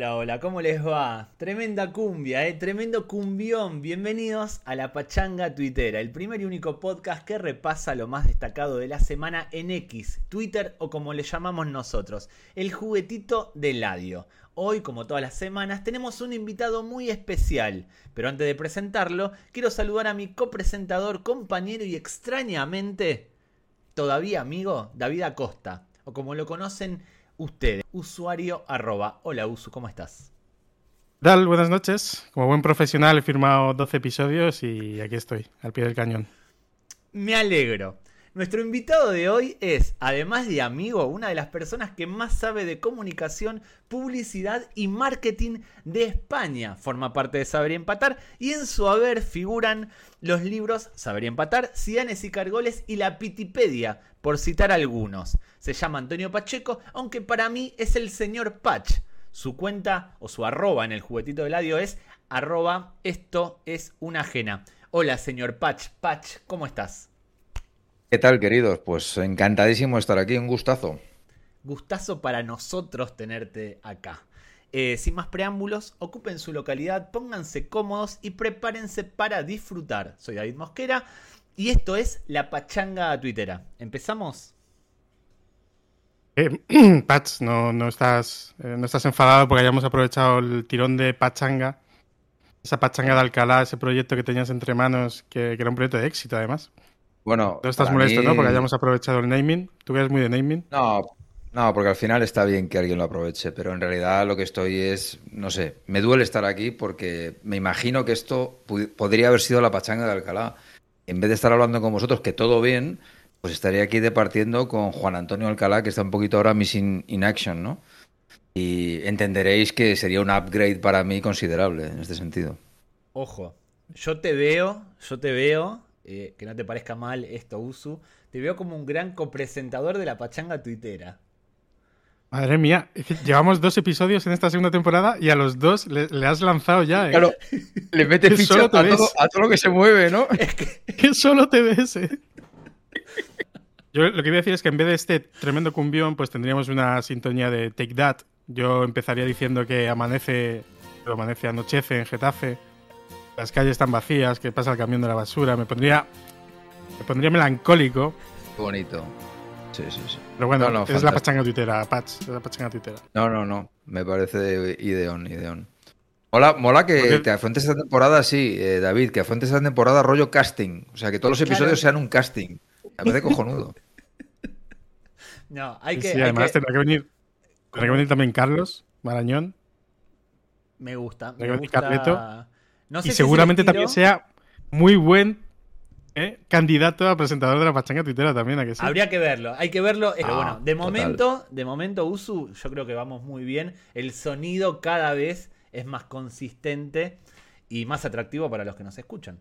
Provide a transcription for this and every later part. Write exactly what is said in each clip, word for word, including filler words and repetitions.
Hola, hola, ¿cómo les va? Tremenda cumbia, ¿eh? Tremendo cumbión. Bienvenidos a La Pachanga Tuitera, el primer y único podcast que repasa lo más destacado de la semana en X, Twitter o como le llamamos nosotros, el juguetito de Eladio. Hoy, como todas las semanas, tenemos un invitado muy especial, pero antes de presentarlo, quiero saludar a mi copresentador, compañero y extrañamente, todavía amigo, David Acosta, o como lo conocen ustedes, usuario arroba. Hola Usu, ¿cómo estás? ¿Qué tal? Buenas noches. Como buen profesional he firmado doce episodios y aquí estoy, al pie del cañón. Me alegro. Nuestro invitado de hoy es, además de amigo, una de las personas que más sabe de comunicación, publicidad y marketing de España. Forma parte de Saber y Empatar y en su haber figuran los libros Saber y Empatar, Zidanes y Cargoles y la Pitipedia, por citar algunos. Se llama Antonio Pacheco, aunque para mí es el señor Pach. Su cuenta o su arroba en el juguetito de Eladio es arroba esto es una ajena. Hola señor Pach. Pach, ¿cómo estás? ¿Qué tal, queridos? Pues encantadísimo de estar aquí, un gustazo. Gustazo para nosotros tenerte acá. Eh, sin más preámbulos, ocupen su localidad, pónganse cómodos y prepárense para disfrutar. Soy David Mosquera y esto es La Pachanga Tuitera. ¿Empezamos? Eh, Patch, no, no, estás, eh, no estás enfadado porque hayamos aprovechado el tirón de Pachanga, esa Pachanga de Alcalá, ese proyecto que tenías entre manos, que, que era un proyecto de éxito además. Bueno, No estás para molesto, mí... ¿no? Porque hayamos aprovechado el naming. Tú que eres muy de naming. No, no, porque al final está bien que alguien lo aproveche, pero en realidad lo que estoy es, no sé, me duele estar aquí porque me imagino que esto pu- podría haber sido la pachanga de Alcalá. En vez de estar hablando con vosotros, que todo bien, pues estaría aquí departiendo con Juan Antonio Alcalá, que está un poquito ahora missing in action, ¿no? Y entenderéis que sería un upgrade para mí considerable en este sentido. Ojo, yo te veo, yo te veo, eh, que no te parezca mal esto, Usu, te veo como un gran copresentador de La Pachanga Tuitera. Madre mía, es que llevamos dos episodios en esta segunda temporada y a los dos le, le has lanzado ya, ¿eh? Claro, le mete Que ficha solo te a todo, ves. a todo lo que se mueve, ¿no? Es que... Que solo te ves, ¿eh? Yo lo que voy a decir es que en vez de este tremendo cumbión, pues tendríamos una sintonía de Take That. Yo empezaría diciendo que amanece, pero amanece, anochece en Getafe, las calles están vacías, que pasa el camión de la basura. Me pondría, me pondría melancólico. Qué bonito. Sí, sí, sí. Pero bueno, No, no, es la fantástico. pachanga tuitera, Patch, es la pachanga tuitera. No, no, no. Me parece ideón, ideón. Mola, mola que Porque- te afrontes esta temporada, sí, eh, David, que afrontes esta temporada rollo casting. O sea, que todos los episodios Claro. sean un casting. Me parece cojonudo. No, hay Sí, que... sí, hay además que... tendrá que venir, tendrá que venir también Carlos Marañón, Me gusta, tendrá me que venir Carleto, gusta... No sé y si es el seguramente estilo. también sea muy buen ¿eh? candidato a presentador de la pachanga tuitera también, ¿a que sí? Habría que verlo, hay que verlo. Pero Ah, bueno, de total. momento, de momento, Usu, yo creo que vamos muy bien. El sonido cada vez es más consistente y más atractivo para los que nos escuchan.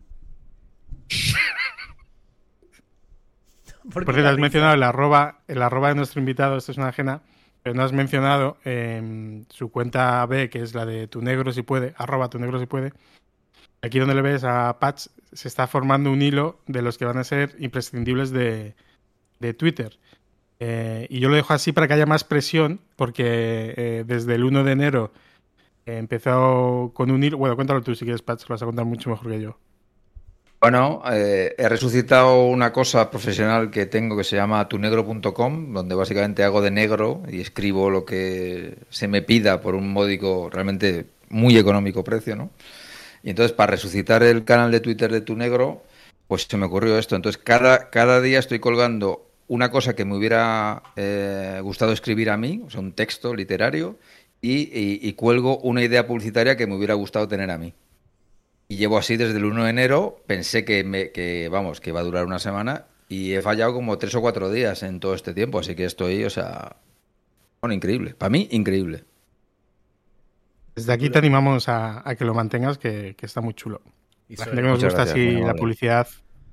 ¿Por qué Por cierto, la has risa? mencionado el arroba, el arroba de nuestro invitado, esto es una ajena, pero no has mencionado eh, su cuenta B, que es la de tu negro si puede, arroba tu negro si puede. Aquí donde le ves a Patch se está formando un hilo de los que van a ser imprescindibles de, de Twitter. Eh, y yo lo dejo así para que haya más presión, porque eh, desde el uno de enero eh, empezó con un hilo. Bueno, cuéntalo tú si quieres, Patch, lo vas a contar mucho mejor que yo. Bueno, eh, he resucitado una cosa profesional que tengo que se llama tunegro punto com, donde básicamente hago de negro y escribo lo que se me pida por un módico, realmente muy económico precio, ¿no? Y entonces, para resucitar el canal de Twitter de Tu Negro, pues se me ocurrió esto. Entonces, cada, cada día estoy colgando una cosa que me hubiera eh, gustado escribir a mí, o sea, un texto literario, y, y- y cuelgo una idea publicitaria que me hubiera gustado tener a mí. Y llevo así desde el uno de enero, pensé que, me, que, vamos, que iba a durar una semana, y he fallado como tres o cuatro días en todo este tiempo, así que estoy, o sea, bueno, increíble. Para mí, increíble. Desde aquí te animamos a, a que lo mantengas, que, que está muy chulo. Y La sobre- gente que nos Muchas gusta gracias, muy así la amable. publicidad.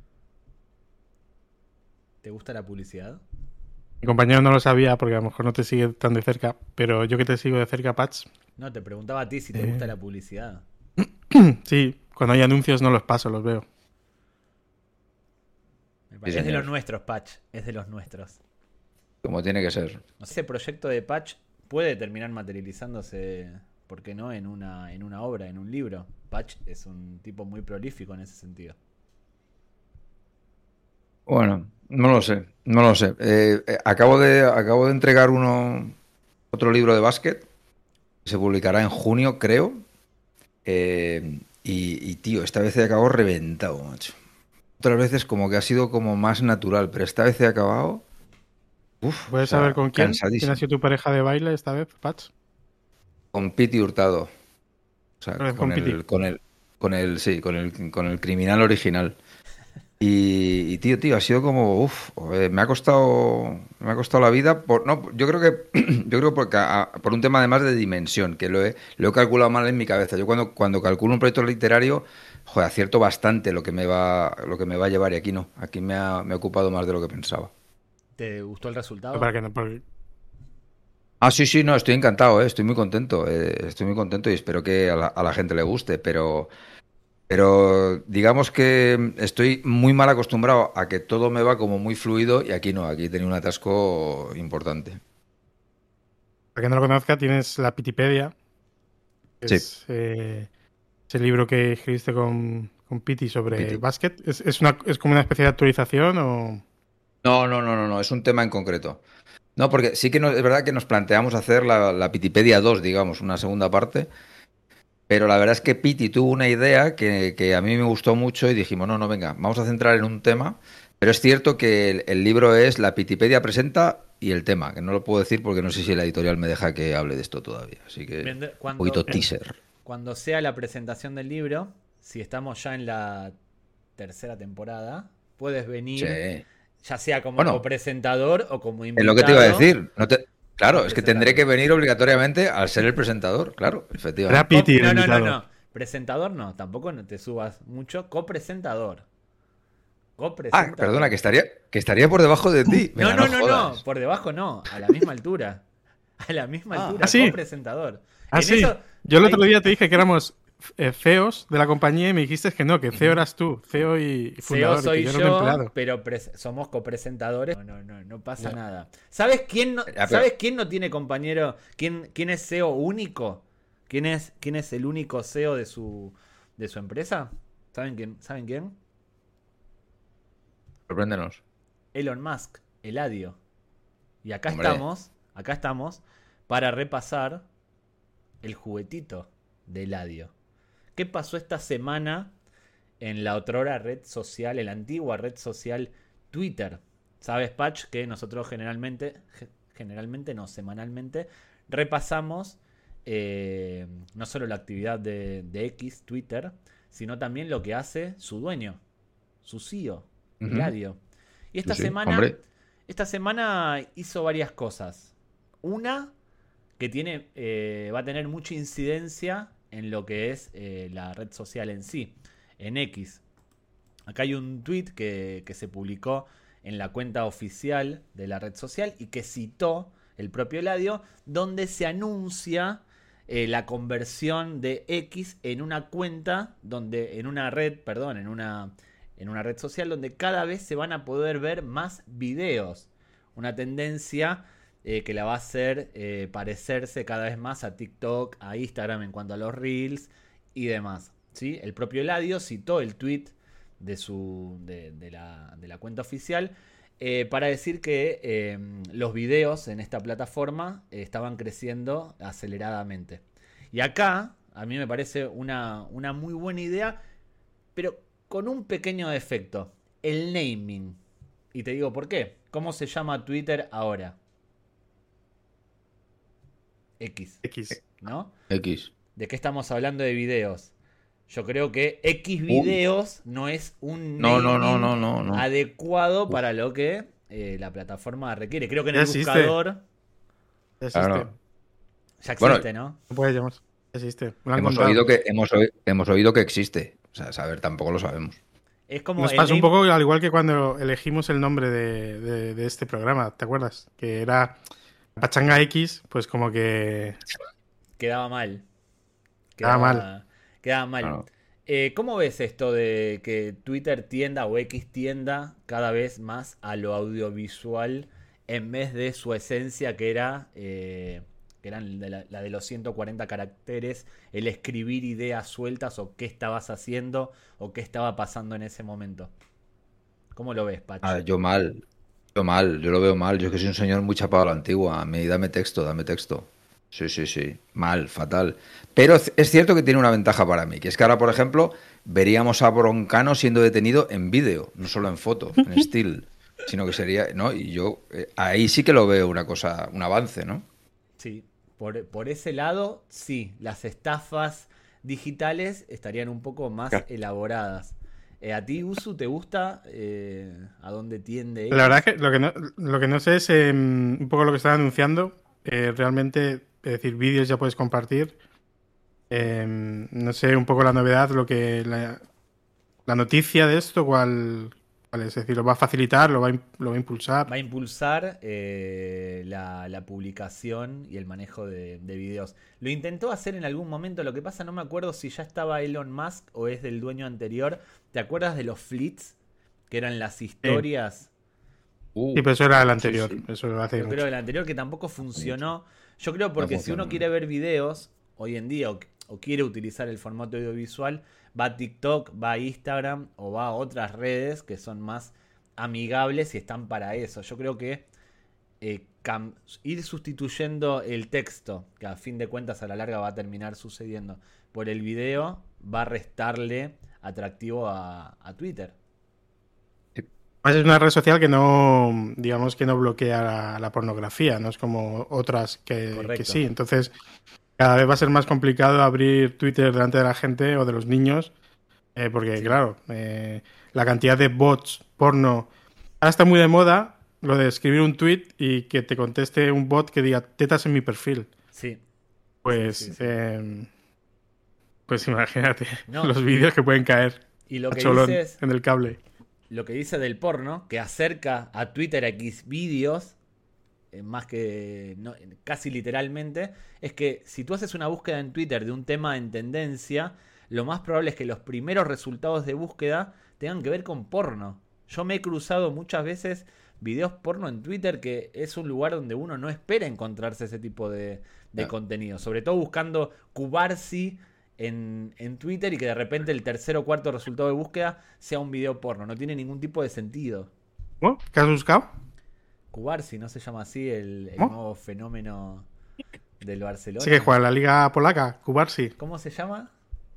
¿Te gusta la publicidad? Mi compañero no lo sabía porque a lo mejor no te sigue tan de cerca, pero yo que te sigo de cerca, Patch, No, te preguntaba a ti si te Eh. gusta la publicidad. sí, cuando hay anuncios no los paso, los veo. Me parece- Sí, es de señor. los nuestros, Patch. Es de los nuestros. Como tiene que ser. Ese proyecto de Patch puede terminar materializándose ¿por qué no en una, en una obra, en un libro? Patch es un tipo muy prolífico en ese sentido. Bueno, no lo sé, no lo sé. Eh, eh, acabo de, acabo de entregar uno, otro libro de básquet. Se publicará en junio, creo. Eh, y, y, tío, esta vez he acabado reventado, macho. Otras veces como que ha sido como más natural, pero esta vez he acabado... Uf, ¿Puedes o sea, saber con quién? ¿Quién cansadísimo. ha sido tu pareja de baile esta vez, Patch? Con Piti Hurtado. O sea, Con con Piti. el, con el, con el, sí, con el, con el criminal original. Y, y, tío, tío, ha sido como, uff, me ha costado, me ha costado la vida. Por, no, yo creo que, yo creo porque a, por un tema además de dimensión, que lo he, lo he calculado mal en mi cabeza. Yo cuando, cuando calculo un proyecto literario, joder, acierto bastante lo que me va, lo que me va a llevar y aquí no, aquí me ha, me ha ocupado más de lo que pensaba. ¿Te gustó el resultado? Para que no, porque... Ah, sí, sí, no, estoy encantado, eh, estoy muy contento, eh, estoy muy contento y espero que a la, a la gente le guste, pero, pero digamos que estoy muy mal acostumbrado a que todo me va como muy fluido y aquí no, aquí he tenido un atasco importante. Para que no lo conozca, tienes la Pitipedia, que Sí, es eh, ese libro que escribiste con, con Piti sobre Piti. básquet. ¿Es, es, una, ¿Es como una especie de actualización o...? No, no, no, no, no, es un tema en concreto. No, porque sí que no, es verdad que nos planteamos hacer la, la Pitipedia dos, digamos, una segunda parte. Pero la verdad es que Piti tuvo una idea que, que a mí me gustó mucho y dijimos, no, no, venga, vamos a centrar en un tema. Pero es cierto que el, el libro es La Pitipedia presenta y el tema, que no lo puedo decir porque no sé si la editorial me deja que hable de esto todavía. Así que Vende- un Cuando, poquito teaser. cuando sea la presentación del libro, si estamos ya en la tercera temporada, puedes Sí. venir, ya sea como Bueno, copresentador o como es invitado. lo que te iba a decir. No te... a Claro, es que presentar. tendré que venir obligatoriamente al ser el presentador, claro, Era efectivamente. Piti el No, no, no, invitado. no. Presentador no, tampoco no te subas mucho. Copresentador. Ah, Copresentador. perdona, que estaría, que estaría por debajo de ti. No, Venga, no, no no, jodas. no. Por debajo no. A la misma altura. A la misma Ah. altura. ¿Ah, sí? Copresentador. Ah, En sí. eso Yo el hay- otro día te dije que éramos eh, C E Os de la compañía y me dijiste que no, que C E O eras tú, C E O y C E O fundador, y soy que yo era un yo, empleado. pero pres- somos copresentadores. No, no, no, no pasa Ya. nada. ¿Sabes quién no, Ya, pero- ¿sabes quién no tiene compañero? ¿Quién, quién es C E O único? ¿Quién es, quién es el único C E O de su, de su empresa? ¿Saben quién? ¿Saben quién? Sorpréndenos. Elon Musk, Eladio. Y acá Hombre. estamos, acá estamos para repasar el juguetito de Eladio. ¿Qué pasó esta semana en la otrora red social, en la antigua red social Twitter? ¿Sabes, Patch? Que nosotros generalmente, ge- generalmente no, semanalmente, repasamos eh, no solo la actividad de, de X, Twitter, sino también lo que hace su dueño, su C E O, Ujú. Eladio. Y esta Sí, sí, semana, hombre. esta semana hizo varias cosas. Una que tiene, eh, va a tener mucha incidencia en lo que es eh, la red social en sí, en X. Acá hay un tweet que, que se publicó en la cuenta oficial de la red social y que citó el propio Eladio, donde se anuncia eh, la conversión de X en una cuenta, donde en una red, perdón, en una, en una red social donde cada vez se van a poder ver más videos. Una tendencia eh, que la va a hacer eh, parecerse cada vez más a TikTok, a Instagram en cuanto a los Reels y demás. ¿Sí? El propio Eladio citó el tweet de, su, de, de, la, de la cuenta oficial eh, para decir que eh, los videos en esta plataforma eh, estaban creciendo aceleradamente. Y acá, a mí me parece una, una muy buena idea, pero con un pequeño defecto, el naming. Y te digo por qué. ¿Cómo se llama Twitter ahora? X, X. ¿no? X. ¿De qué estamos hablando de videos? Yo creo que X videos no es un No, naming no, no, no, no, no. adecuado Uf. para lo que eh, la plataforma requiere. Creo que en Ya el existe. buscador Ya existe. Claro. ya existe, Bueno, ¿no? No puedes llamar. Ya existe. Me lo han Hemos contado. oído que hemos, oí- hemos oído que existe. O sea, saber tampoco lo sabemos. Es como Nos el pasó un name- poco al igual que cuando elegimos el nombre de, de- de este programa, ¿te acuerdas? Que era Pachanga X, pues como que quedaba mal. Quedaba mal. Quedaba mal. Claro. Eh, ¿Cómo ves esto de que Twitter tienda o X tienda cada vez más a lo audiovisual en vez de su esencia que era eh, que eran de la, la de los ciento cuarenta caracteres, el escribir ideas sueltas o qué estabas haciendo o qué estaba pasando en ese momento. ¿Cómo lo ves, Pacho? Ah, yo mal, yo mal, yo lo veo mal. Yo es que soy un señor muy chapado a la antigua. A mí, dame texto, dame texto. Sí, sí, sí. Mal, fatal. Pero es es cierto que tiene una ventaja para mí, que es que ahora, por ejemplo, veríamos a Broncano siendo detenido en vídeo, no solo en foto, en still, sino que sería, ¿no? Y yo eh, ahí sí que lo veo una cosa, un avance, ¿no? Sí, por, por ese lado, sí, las estafas digitales estarían un poco más Claro. elaboradas. Eh, ¿A ti, Usu, te gusta eh, a dónde tiende La verdad eso? es que lo que no, lo que no sé es eh, un poco lo que están anunciando. Eh, realmente, es decir, vídeos ya puedes compartir. Eh, no sé un poco la novedad, lo que la, la noticia de esto, cuál, cuál es. Es decir, lo va a facilitar, lo va a, im- lo va a impulsar. Va a impulsar eh, la, la publicación y el manejo de, de videos. Lo intentó hacer en algún momento, lo que pasa no me acuerdo si ya estaba Elon Musk o es del dueño anterior. ¿Te acuerdas de los flits? Que eran las historias. Uh, Sí, pero eso era el sí, anterior. sí. Eso lo hace Yo creo mucho. del anterior que tampoco Mucho. funcionó. Yo creo No porque si funciona. uno quiere ver videos hoy en día o, o quiere utilizar el formato audiovisual, va a TikTok, va a Instagram o va a otras redes que son más amigables y están para eso. Yo creo que eh, cam- ir sustituyendo el texto, que a fin de cuentas a la larga va a terminar sucediendo, por el video, va a restarle atractivo a, a Twitter. Además, es una red social que no, digamos que no bloquea la, la pornografía, no es como otras que, que Correcto. sí. Entonces, cada vez va a ser más complicado abrir Twitter delante de la gente o de los niños, eh, porque Sí. claro, eh, la cantidad de bots porno. Ahora está muy de moda lo de escribir un tweet y que te conteste un bot que diga tetas en mi perfil. Sí. Pues, Sí, sí, sí. eh, pues imagínate No, los y, vídeos que pueden caer y lo a que cholón dices, en el cable. lo que dice del porno, que acerca a Twitter a X vídeos, eh, más que no, casi literalmente, es que si tú haces una búsqueda en Twitter de un tema en tendencia, lo más probable es que los primeros resultados de búsqueda tengan que ver con porno. Yo me he cruzado muchas veces videos porno en Twitter, que es un lugar donde uno no espera encontrarse ese tipo de, de Ya. contenido. Sobre todo buscando Cubarsi en, en Twitter y que de repente el tercer o cuarto resultado de búsqueda sea un video porno. No tiene ningún tipo de sentido. ¿Cómo? ¿Qué has buscado? Cubarsi, ¿no se llama así el, el ¿Cómo? nuevo fenómeno del Barcelona? Sí, que juega en la liga polaca, Kubarsi. ¿Cómo se llama?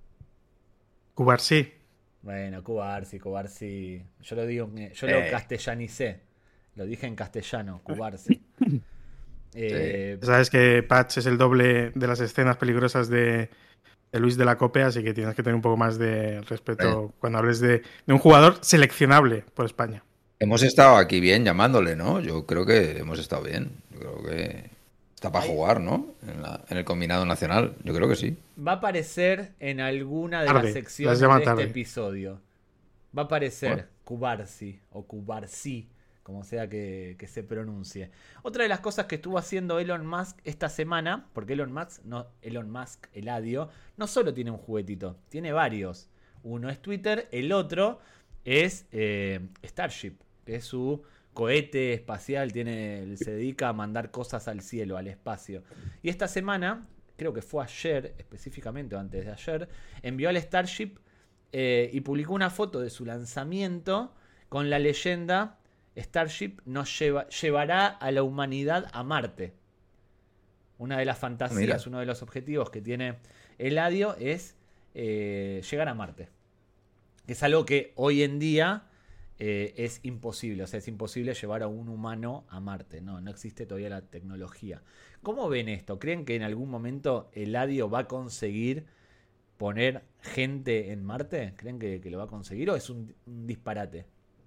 Kubarsi. Bueno, Cubarsi, Cubarsi. Yo lo digo, en- yo lo Eh, castellanicé. Lo dije en castellano, Cubarsi. sí. Eh, Sabes que Patch es el doble de las escenas peligrosas de, de Luis de la Cope, así que tienes que tener un poco más de respeto Bueno, cuando hables de, de un jugador seleccionable por España. hemos estado aquí bien llamándole, ¿no? Yo creo que hemos estado bien. Yo creo que está para hay- jugar, ¿no? En la- en el combinado nacional. Yo creo que sí. va a aparecer en alguna de las Tarde, las secciones llaman de este tarde. episodio. Va a aparecer Bueno, Cubarsi o Cubarsi, como sea que, que se pronuncie. Otra de las cosas que estuvo haciendo Elon Musk esta semana, porque Elon Musk, no, Elon Musk, Eladio, no solo tiene un juguetito, tiene varios. Uno es Twitter, el otro es eh, Starship, que es su cohete espacial, tiene, se dedica a mandar cosas al cielo, al espacio. Y esta semana, creo que fue ayer, específicamente o antes de ayer, envió al Starship eh, y publicó una foto de su lanzamiento con la leyenda Starship nos lleva, llevará a la humanidad a Marte. Una de las mira. fantasías, uno de los objetivos que tiene Eladio es eh, llegar a Marte. Que es algo que hoy en día eh, es imposible. O sea, es imposible llevar a un humano a Marte. No, no existe todavía la tecnología. ¿Cómo ven esto? ¿Creen que en algún momento Eladio va a conseguir poner gente en Marte? ¿Creen que, que lo va a conseguir o es un, un disparate?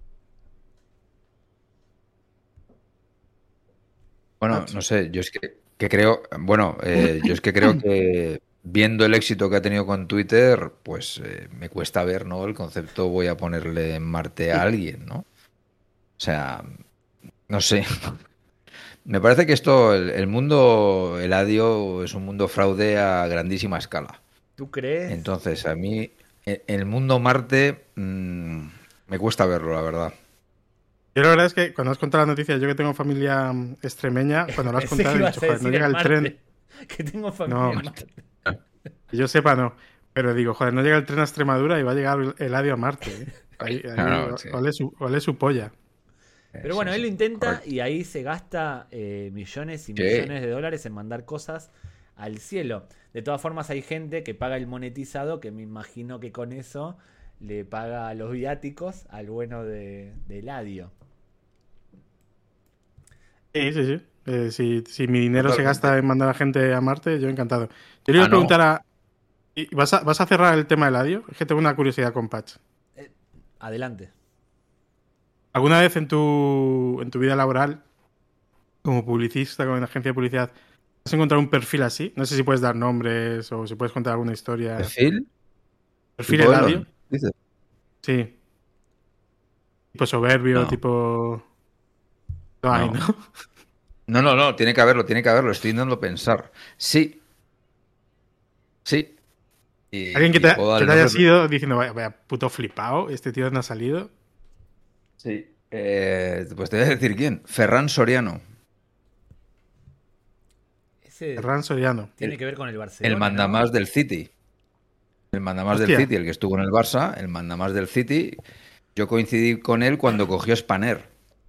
Bueno, Patch. no sé, yo es que, que creo, bueno, eh, yo es que creo que viendo el éxito que ha tenido con Twitter, pues eh, me cuesta ver, ¿no? El concepto voy a ponerle en Marte a alguien, ¿no? O sea, no sé. Me parece que esto, el, el mundo Eladio es un mundo fraude a grandísima escala. ¿Tú crees? Entonces, a mí, e- el mundo Marte, mm, me cuesta verlo, la verdad. Yo la verdad es que cuando has contado la noticia, yo que tengo familia mm, extremeña, cuando lo has Pensé que contado he ibas dicho, a joder, no decir llega en el tren. Marte. que tengo familia No, en Marte. que yo sepa, no. Pero digo, joder, no llega el tren a Extremadura y va a llegar Eladio a Marte. ¿eh? Ahí, ahí, Claro, sí. ole, su, ole su polla. Pero Sí, bueno, él sí, lo intenta correcto. y ahí se gasta eh, millones y Sí. millones de dólares en mandar cosas al cielo. De todas formas, hay gente que paga el monetizado, que me imagino que con eso le paga los viáticos al bueno de, de Eladio. Sí, sí, sí. Eh, si, si mi dinero se Totalmente. gasta en mandar a gente a Marte, yo encantado. Yo le iba Ah, a preguntar no. a... ¿y ¿Vas a, vas a cerrar el tema del Eladio? Es que tengo una curiosidad con Patch. Eh, adelante. ¿Alguna vez en tu, en tu vida laboral, como publicista, como en agencia de publicidad, has encontrado un perfil así? No sé si puedes dar nombres o si puedes contar alguna historia. ¿Perfil? ¿Perfil ¿Tipo Eladio? Elon? Dices. Sí. Tipo soberbio, No, tipo... No hay, ¿no? no. No, no, no, tiene que haberlo, tiene que haberlo. Estoy intentando pensar. Sí, sí. Alguien que Y, y te, puedo dar que el te haya nombre. sido diciendo, vaya, vaya puto flipado, este tío no ha salido. Sí. Eh, pues te voy a decir quién. Ferran Soriano. Ese Ferran Soriano. tiene El, que ver con el el Barcelona, ¿no? mandamás del City. El mandamás del Hostia. City, el que estuvo en el Barça, el mandamás del City. Yo coincidí con él cuando cogió Spanair.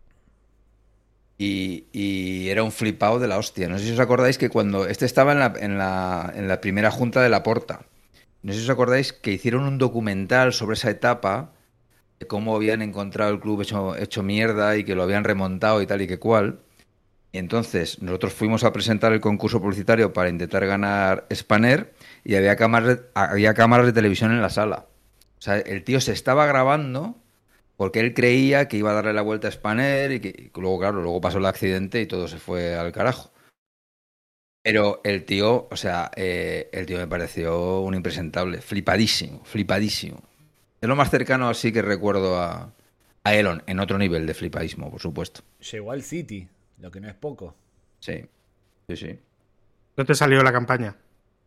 Y, y era un flipado de la hostia. No sé si os acordáis que cuando... Este estaba en la, en la, en la primera junta de Laporta. No sé si os acordáis que hicieron un documental sobre esa etapa, de cómo habían encontrado el club hecho, hecho mierda y que lo habían remontado y tal y que cual. Y entonces nosotros fuimos a presentar el concurso publicitario para intentar ganar Spanair y había cámaras, había cámaras de televisión en la sala. O sea, el tío se estaba grabando porque él creía que iba a darle la vuelta a Spanair y que y luego, claro, luego pasó el accidente y todo se fue al carajo. Pero el tío, o sea, eh, el tío me pareció un impresentable, flipadísimo, flipadísimo. Es lo más cercano así que recuerdo a, a Elon, en otro nivel de flipadismo, por supuesto. Llegó al City, lo que no es poco. Sí, sí, sí. No te salió la campaña.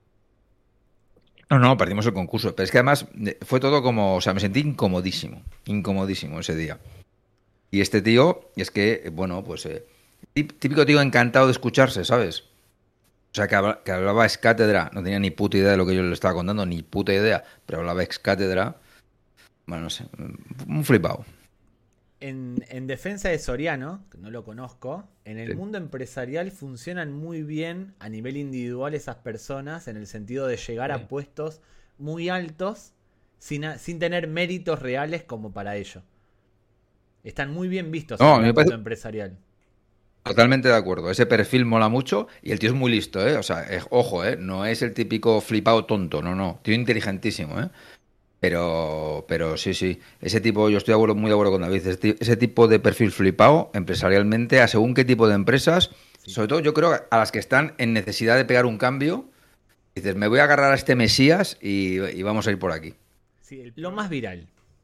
No, no, perdimos el concurso. Pero es que además eh, fue todo como, o sea, me sentí incomodísimo, incomodísimo ese día. Y este tío, es que, eh, bueno, pues eh, tip- típico tío encantado de escucharse, ¿sabes? O sea, que, habla- que hablaba ex cátedra, no tenía ni puta idea de lo que yo le estaba contando, ni puta idea, pero hablaba ex cátedra. Bueno, no sé, un flipado. En, en defensa de Soriano, que no lo conozco, en el Sí. mundo empresarial funcionan muy bien a nivel individual esas personas en el sentido de llegar Sí. a puestos muy altos sin, a- sin tener méritos reales como para ello. Están muy bien vistos No, en a el mí me ámbito parece empresarial. totalmente de acuerdo. Ese perfil mola mucho y el tío es muy listo, ¿eh? O sea, eh, ojo, ¿eh? No es el típico flipado tonto, no, no. Tío inteligentísimo, ¿eh? Pero, pero sí, sí. Ese tipo, yo estoy de acuerdo, muy de acuerdo con David. Ese, ti- ese tipo de perfil flipado empresarialmente, a según qué tipo de empresas, Sí. sobre todo yo creo a las que están en necesidad de pegar un cambio, dices, me voy a agarrar a este Mesías y, y vamos a ir por aquí. Sí, el- lo más viral.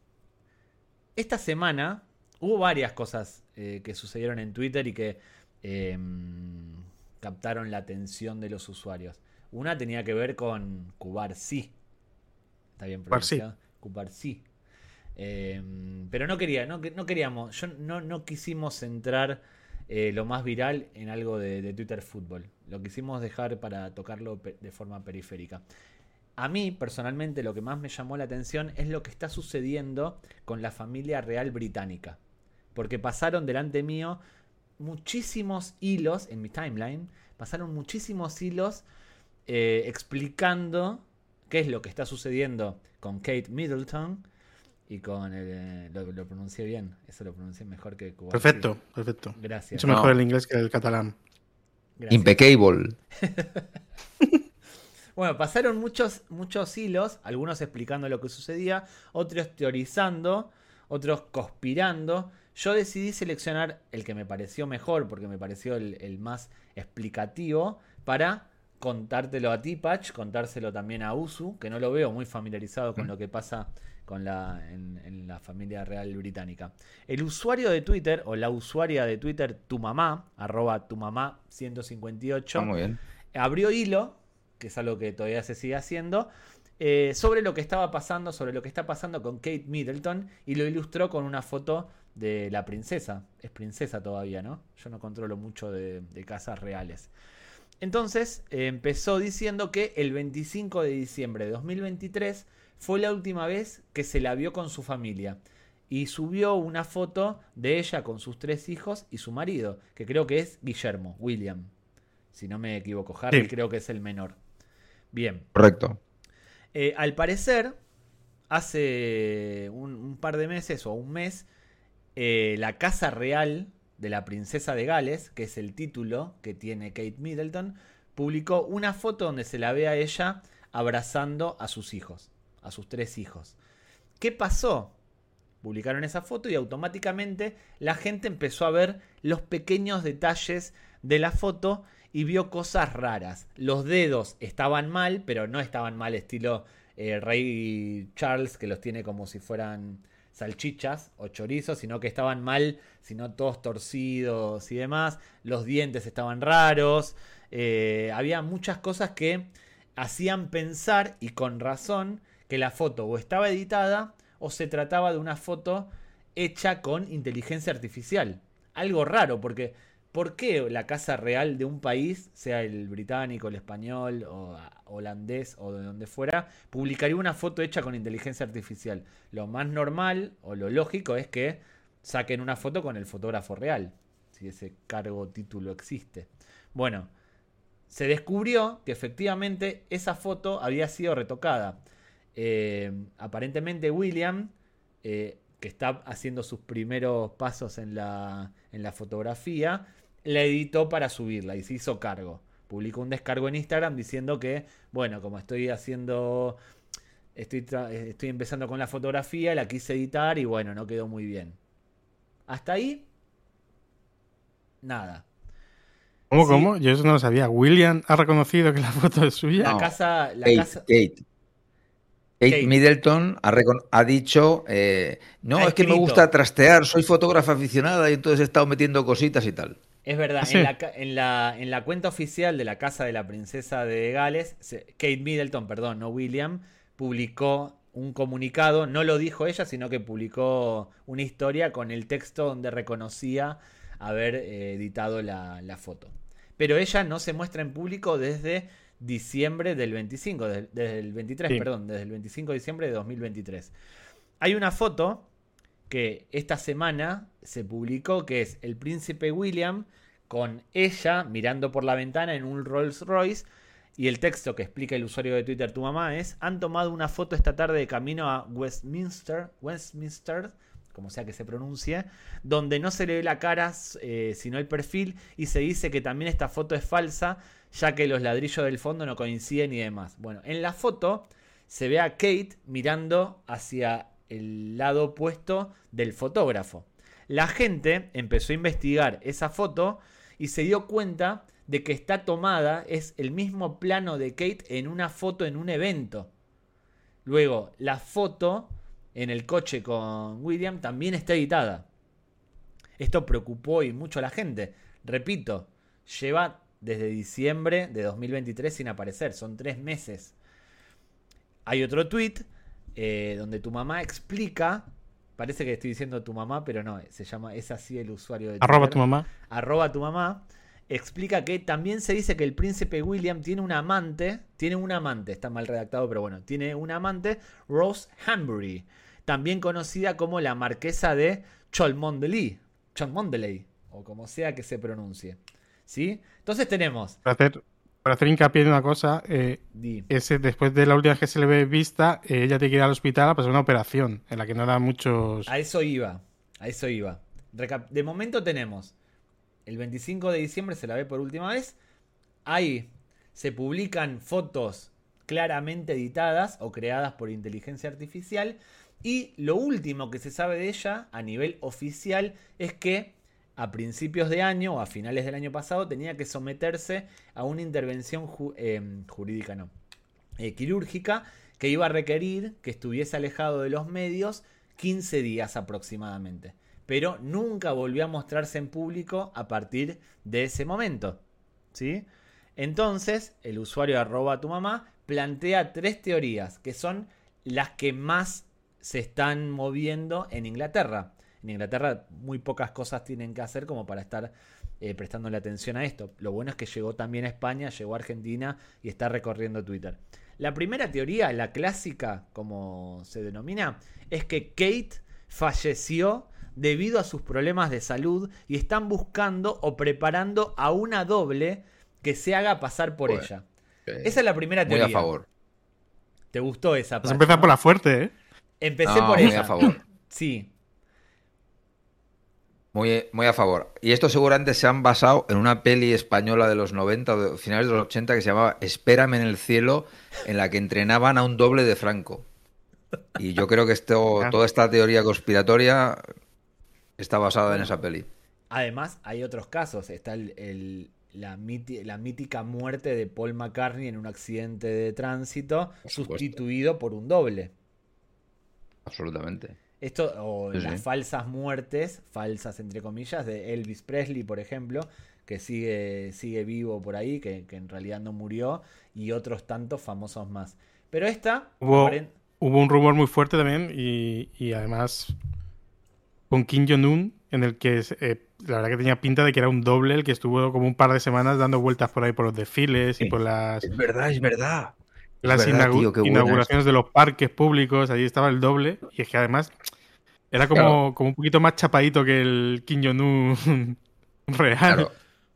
Esta semana hubo varias cosas eh, que sucedieron en Twitter y que eh, captaron la atención de los usuarios. Una tenía que ver con Cubarsí. ¿Está bien Cubarsí. pronunciado? Cubarsí. Eh, pero no quería, no, no queríamos, yo no, no quisimos centrar eh, lo más viral en algo de, de Twitter Fútbol. Lo quisimos dejar para tocarlo pe- de forma periférica. A mí, personalmente, lo que más me llamó la atención es lo que está sucediendo con la familia real británica. Porque pasaron delante mío muchísimos hilos en mi timeline. Pasaron muchísimos hilos eh, explicando qué es lo que está sucediendo con Kate Middleton y con el... eh, lo, lo pronuncié bien. Eso lo pronuncié mejor que Cubarsí. Perfecto, perfecto. Gracias. Mucho mejor No. el inglés que el catalán. Gracias. Impecable. Bueno, pasaron muchos, muchos hilos, algunos explicando lo que sucedía, otros teorizando, otros conspirando. Yo decidí seleccionar el que me pareció mejor, porque me pareció el, el más explicativo, para contártelo a ti, Patch, contárselo también a Usu, que no lo veo muy familiarizado con lo que pasa con la, en, en la familia real británica. El usuario de Twitter, o la usuaria de Twitter, tu mamá, arroba tu mamá ciento cincuenta y ocho, Ah, muy bien. abrió hilo, que es algo que todavía se sigue haciendo, eh, sobre lo que estaba pasando, sobre lo que está pasando con Kate Middleton, y lo ilustró con una foto de la princesa. Es princesa todavía, ¿no? Yo no controlo mucho de, de casas reales. Entonces eh, empezó diciendo que el veinticinco de diciembre de dos mil veintitrés fue la última vez que se la vio con su familia. Y subió una foto de ella con sus tres hijos y su marido, que creo que es Guillermo, William. Si no me equivoco, Harry sí. Creo que es el menor. Bien. Correcto. Eh, al parecer, hace un, un par de meses o un mes, eh, la Casa Real de la Princesa de Gales, que es el título que tiene Kate Middleton, publicó una foto donde se la ve a ella abrazando a sus hijos, a sus tres hijos. ¿Qué pasó? Publicaron esa foto y automáticamente la gente empezó a ver los pequeños detalles de la foto y vio cosas raras. Los dedos estaban mal, pero no estaban mal estilo eh, Rey Charles, que los tiene como si fueran salchichas o chorizos, sino que estaban mal, sino todos torcidos y demás. Los dientes estaban raros. Eh, había muchas cosas que hacían pensar, y con razón, que la foto o estaba editada o se trataba de una foto hecha con inteligencia artificial. Algo raro, porque ¿por qué la Casa Real de un país, sea el británico, el español, o holandés o de donde fuera, publicaría una foto hecha con inteligencia artificial? Lo más normal o lo lógico es que saquen una foto con el fotógrafo real, si ese cargo o título existe. Bueno, se descubrió que efectivamente esa foto había sido retocada. Eh, aparentemente William, eh, que está haciendo sus primeros pasos en la, en la fotografía, la editó para subirla y se hizo cargo. Publicó un descargo en Instagram diciendo que, bueno, como estoy haciendo, estoy, tra- estoy empezando con la fotografía, la quise editar y bueno, no quedó muy bien. Hasta ahí, nada. ¿Cómo, Sí. cómo? Yo eso no lo sabía. ¿William ha reconocido que la foto es suya? La No, casa... La Kate, casa... Kate. Kate, Kate. Middleton ha, recon- ha dicho, eh, no, Ha es que me escrito. gusta trastear, soy fotógrafa aficionada y entonces he estado metiendo cositas y tal. Es verdad, ¿Ah, sí? en, la, ca- en, la, en la cuenta oficial de la Casa de la Princesa de Gales, se- Kate Middleton, perdón, no William, publicó un comunicado, no lo dijo ella, sino que publicó una historia con el texto donde reconocía haber eh, editado la, la foto. Pero ella no se muestra en público desde diciembre del veinticinco, desde, desde el veintitrés, Sí. perdón, desde el veinticinco de diciembre de dos mil veintitrés. Hay una foto que esta semana se publicó, que es el príncipe William con ella mirando por la ventana en un Rolls Royce, y el texto que explica el usuario de Twitter Tu Mamá es: han tomado una foto esta tarde de camino a Westminster, Westminster, como sea que se pronuncie, donde no se le ve la cara eh, sino el perfil, y se dice que también esta foto es falsa ya que los ladrillos del fondo no coinciden y demás. Bueno, en la foto se ve a Kate mirando hacia el lado opuesto del fotógrafo. La gente empezó a investigar esa foto y se dio cuenta de que está tomada, es el mismo plano de Kate en una foto en un evento. Luego, la foto en el coche con William también está editada. Esto preocupó y mucho a la gente. Repito, lleva desde diciembre de dos mil veintitrés sin aparecer, son tres meses. Hay otro tweet Eh, donde tu mamá explica, parece que estoy diciendo tu mamá, pero no, se llama, es así el usuario de Twitter. Arroba tu mamá. Arroba tu mamá. Explica que también se dice que el príncipe William tiene un amante, tiene un amante, está mal redactado, pero bueno, tiene un amante, Rose Hambury, también conocida como la marquesa de Cholmondeley, Cholmondeley, o como sea que se pronuncie. ¿Sí? Entonces tenemos... Para hacer, para hacer hincapié en una cosa, eh, Di. ese, después de la última vez que se le ve vista, eh, ella tiene que ir al hospital a pasar una operación en la que no dan muchos... A eso iba, a eso iba. Recap- de momento tenemos el veinticinco de diciembre, se la ve por última vez. Ahí se publican fotos claramente editadas o creadas por inteligencia artificial. Y lo último que se sabe de ella a nivel oficial es que a principios de año o a finales del año pasado tenía que someterse a una intervención ju- eh, jurídica, no, eh, quirúrgica, que iba a requerir que estuviese alejado de los medios quince días aproximadamente. Pero nunca volvió a mostrarse en público a partir de ese momento, ¿sí? Entonces, el usuario arroba tu mamá plantea tres teorías que son las que más se están moviendo en Inglaterra. En Inglaterra muy pocas cosas tienen que hacer como para estar eh, prestándole atención a esto. Lo bueno es que llegó también a España, llegó a Argentina y está recorriendo Twitter. La primera teoría, la clásica, como se denomina, es que Kate falleció debido a sus problemas de salud y están buscando o preparando a una doble que se haga pasar por Bueno, ella. eh, Esa es la primera teoría. Muy a favor. ¿Te gustó esa? Vas a empezar por la fuerte, ¿eh? Empecé No, por muy esa. a favor. Sí. Muy, muy a favor. Y esto seguramente se han basado en una peli española de los noventa o de finales de los ochenta que se llamaba Espérame en el cielo, en la que entrenaban a un doble de Franco. Y yo creo que esto, Ah. toda esta teoría conspiratoria está basada en esa peli. Además, hay otros casos. Está el, el- la, miti- la mítica muerte de Paul McCartney en un accidente de tránsito, Por supuesto. sustituido por un doble. Absolutamente. Esto, o Sí, las sí. falsas muertes, falsas entre comillas, de Elvis Presley, por ejemplo, que sigue, sigue vivo por ahí, que, que en realidad no murió, y otros tantos famosos más. Pero esta, Hubo, aparen- hubo un rumor muy fuerte también y, y además con Kim Jong-un, en el que eh, la verdad que tenía pinta de que era un doble el que estuvo como un par de semanas dando vueltas por ahí por los desfiles y por las, Es verdad, es verdad. Es las verdad, inauguraciones tío, qué buena inauguraciones de los parques públicos. Allí estaba el doble y es que además era como, Claro. como un poquito más chapadito que el Kim Jong-un real. Claro.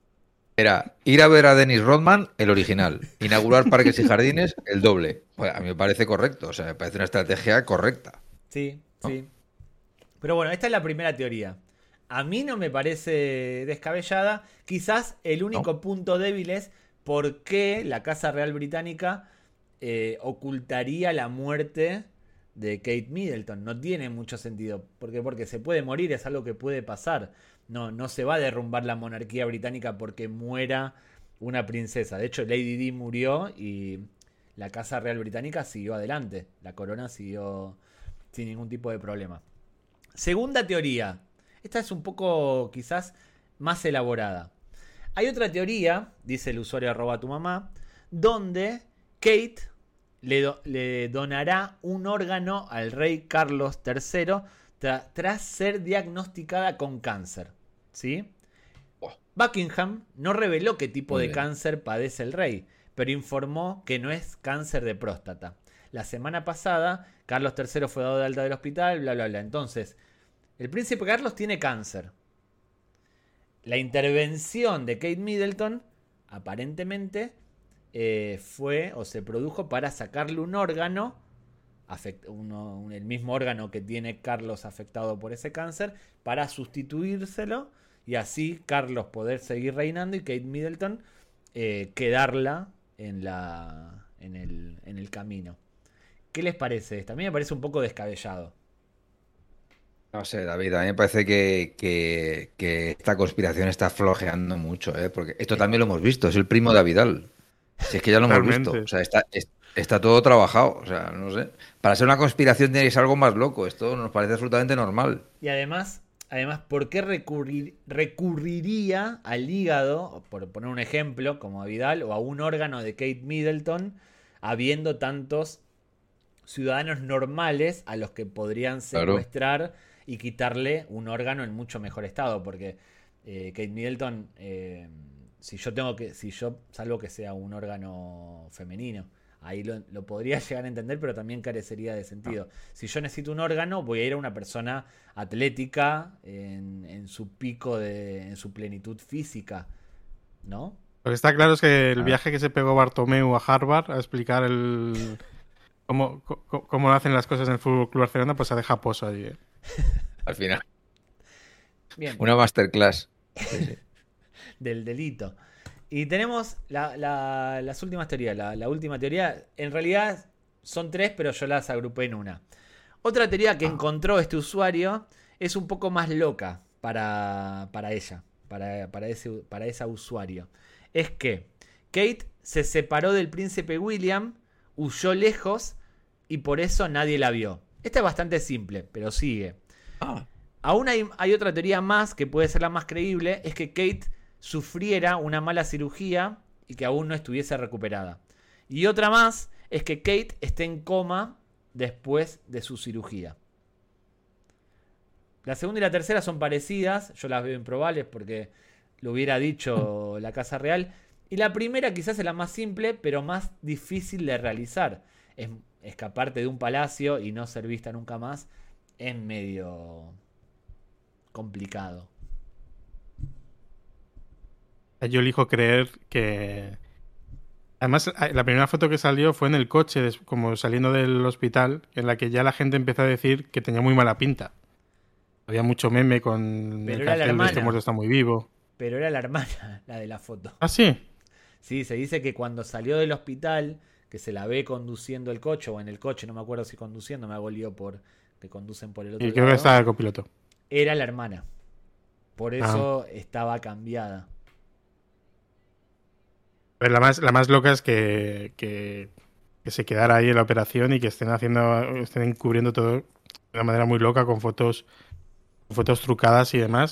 Era ir a ver a Dennis Rodman, el original. Inaugurar parques y jardines, el doble. Pues a mí me parece correcto. O sea, me parece una estrategia correcta. sí, ¿no? sí. Pero bueno, esta es la primera teoría. A mí no me parece descabellada. Quizás el único punto débil es por qué la Casa Real Británica eh, ocultaría la muerte de Kate Middleton. No tiene mucho sentido. Porque, porque se puede morir, es algo que puede pasar. No, no se va a derrumbar la monarquía británica porque muera una princesa. De hecho, Lady Di murió y la Casa Real Británica siguió adelante. La corona siguió sin ningún tipo de problema. Segunda teoría. Esta es un poco quizás más elaborada. Hay otra teoría, dice el usuario arroba tu mamá, donde Kate le, do- le donará un órgano al rey Carlos tercero tra- tras ser diagnosticada con cáncer. ¿Sí? Buah. Buckingham no reveló qué tipo Muy de bien. cáncer padece el rey, pero informó que no es cáncer de próstata. La semana pasada, Carlos tercero fue dado de alta del hospital, bla, bla, bla. Entonces, el príncipe Carlos tiene cáncer. La intervención de Kate Middleton, aparentemente, eh, fue o se produjo para sacarle un órgano, afect- uno- un- el mismo órgano que tiene Carlos afectado por ese cáncer, para sustituírselo y así Carlos poder seguir reinando y Kate Middleton eh, quedarla en, la, en, el, en el camino. ¿Qué les parece esto? A mí me parece un poco descabellado. No sé, David, a mí me parece que, que- que esta conspiración está flojeando mucho, ¿eh? Porque esto también lo hemos visto, es el primo de Vidal. Si es que ya lo hemos Totalmente. visto. O sea, está, es- está todo trabajado. O sea, no sé. Para ser una conspiración tiene que ser algo más loco. Esto nos parece absolutamente normal. Y además, además, ¿por qué recurrir, recurriría al hígado, por poner un ejemplo, como a Vidal, o a un órgano de Kate Middleton, habiendo tantos ciudadanos normales a los que podrían Claro. secuestrar y quitarle un órgano en mucho mejor estado? Porque eh, Kate Middleton, eh, si yo tengo que, si yo, salvo que sea un órgano femenino, ahí lo, lo podría llegar a entender, pero también carecería de sentido. Si yo necesito un órgano, voy a ir a una persona atlética en, en su pico, de, en su plenitud física, ¿no? Lo que está claro es que el Ah. viaje que se pegó Bartomeu a Harvard a explicar el cómo, cómo, cómo hacen las cosas en el Fútbol Club Barcelona, pues se deja pozo allí. ¿eh? Al final. Bien. Una masterclass. Del delito. Y tenemos la- la- las últimas teorías. La, la última teoría, en realidad son tres, pero yo las agrupé en una. Otra teoría que encontró este usuario es un poco más loca para, para ella, para, para, ese, para esa usuario. Es que Kate se separó del príncipe William, huyó lejos y por eso nadie la vio. Esta es bastante simple, pero sigue. Ah, Aún hay, hay otra teoría más que puede ser la más creíble, es que Kate sufriera una mala cirugía y que aún no estuviese recuperada. Y otra más es que Kate esté en coma después de su cirugía. La segunda y la tercera son parecidas, yo las veo improbables porque lo hubiera dicho la Casa Real. Y la primera quizás es la más simple, pero más difícil de realizar. Es escaparte de un palacio y no ser vista nunca más. Es medio complicado. Yo elijo creer que... Además, la primera foto que salió fue en el coche, como saliendo del hospital, en la que ya la gente empezó a decir que tenía muy mala pinta. Había mucho meme con Pero el era la cartel de este hermana. muerto está muy vivo. Pero era la hermana la de la foto. ¿Ah, sí? Sí, se dice que cuando salió del hospital, que se la ve conduciendo el coche, o en el coche, no me acuerdo si conduciendo, me hago lío por que conducen por el otro Y creo lado. que estaba el copiloto. Era la hermana. Por eso Ah. estaba cambiada. Pero la más, la más loca es que, que, que se quedara ahí en la operación y que estén haciendo, estén encubriendo todo de una manera muy loca con fotos, con fotos trucadas y demás.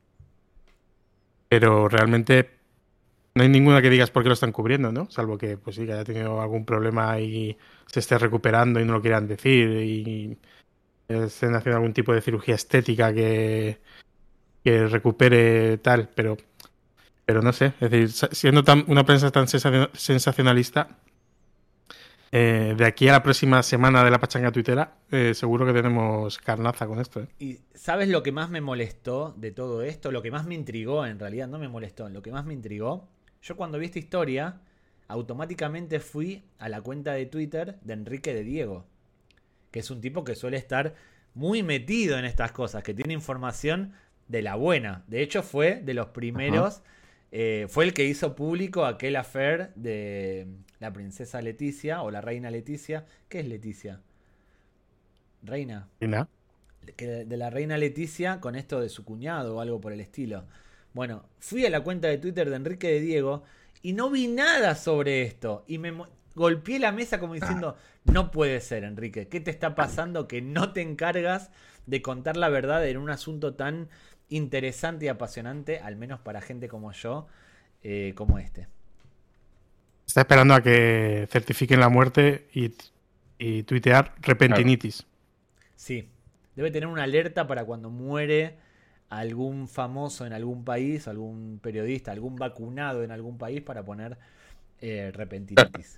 Pero realmente no hay ninguna que digas por qué lo están cubriendo, ¿no? Salvo que, pues sí, que haya tenido algún problema y se esté recuperando y no lo quieran decir y estén haciendo algún tipo de cirugía estética que, que recupere tal, pero... Pero no sé, es decir, siendo tan, una prensa tan sensacionalista, eh, de aquí a la próxima semana de la pachanga tuitera, eh, seguro que tenemos carnaza con esto. ¿eh? ¿Y sabes lo que más me molestó de todo esto? Lo que más me intrigó, en realidad no me molestó, lo que más me intrigó. Yo cuando vi esta historia, automáticamente fui a la cuenta de Twitter de Enrique de Diego, que es un tipo que suele estar muy metido en estas cosas, que tiene información de la buena. De hecho, fue de los primeros... Ajá. Eh, fue el que hizo público aquel affair de la princesa Leticia o la reina Leticia. ¿Qué es Leticia? ¿Reina? ¿Reina? Que de la reina Leticia con esto de su cuñado o algo por el estilo. Bueno, fui a la cuenta de Twitter de Enrique de Diego y no vi nada sobre esto. Y me golpeé la mesa como diciendo, no puede ser, Enrique. ¿Qué te está pasando que no te encargas de contar la verdad en un asunto tan... interesante y apasionante, al menos para gente como yo, eh, como este? Está esperando a que certifiquen la muerte y, y tuitear repentinitis. Claro. Sí, debe tener una alerta para cuando muere algún famoso en algún país, algún periodista, algún vacunado en algún país, para poner eh, repentinitis.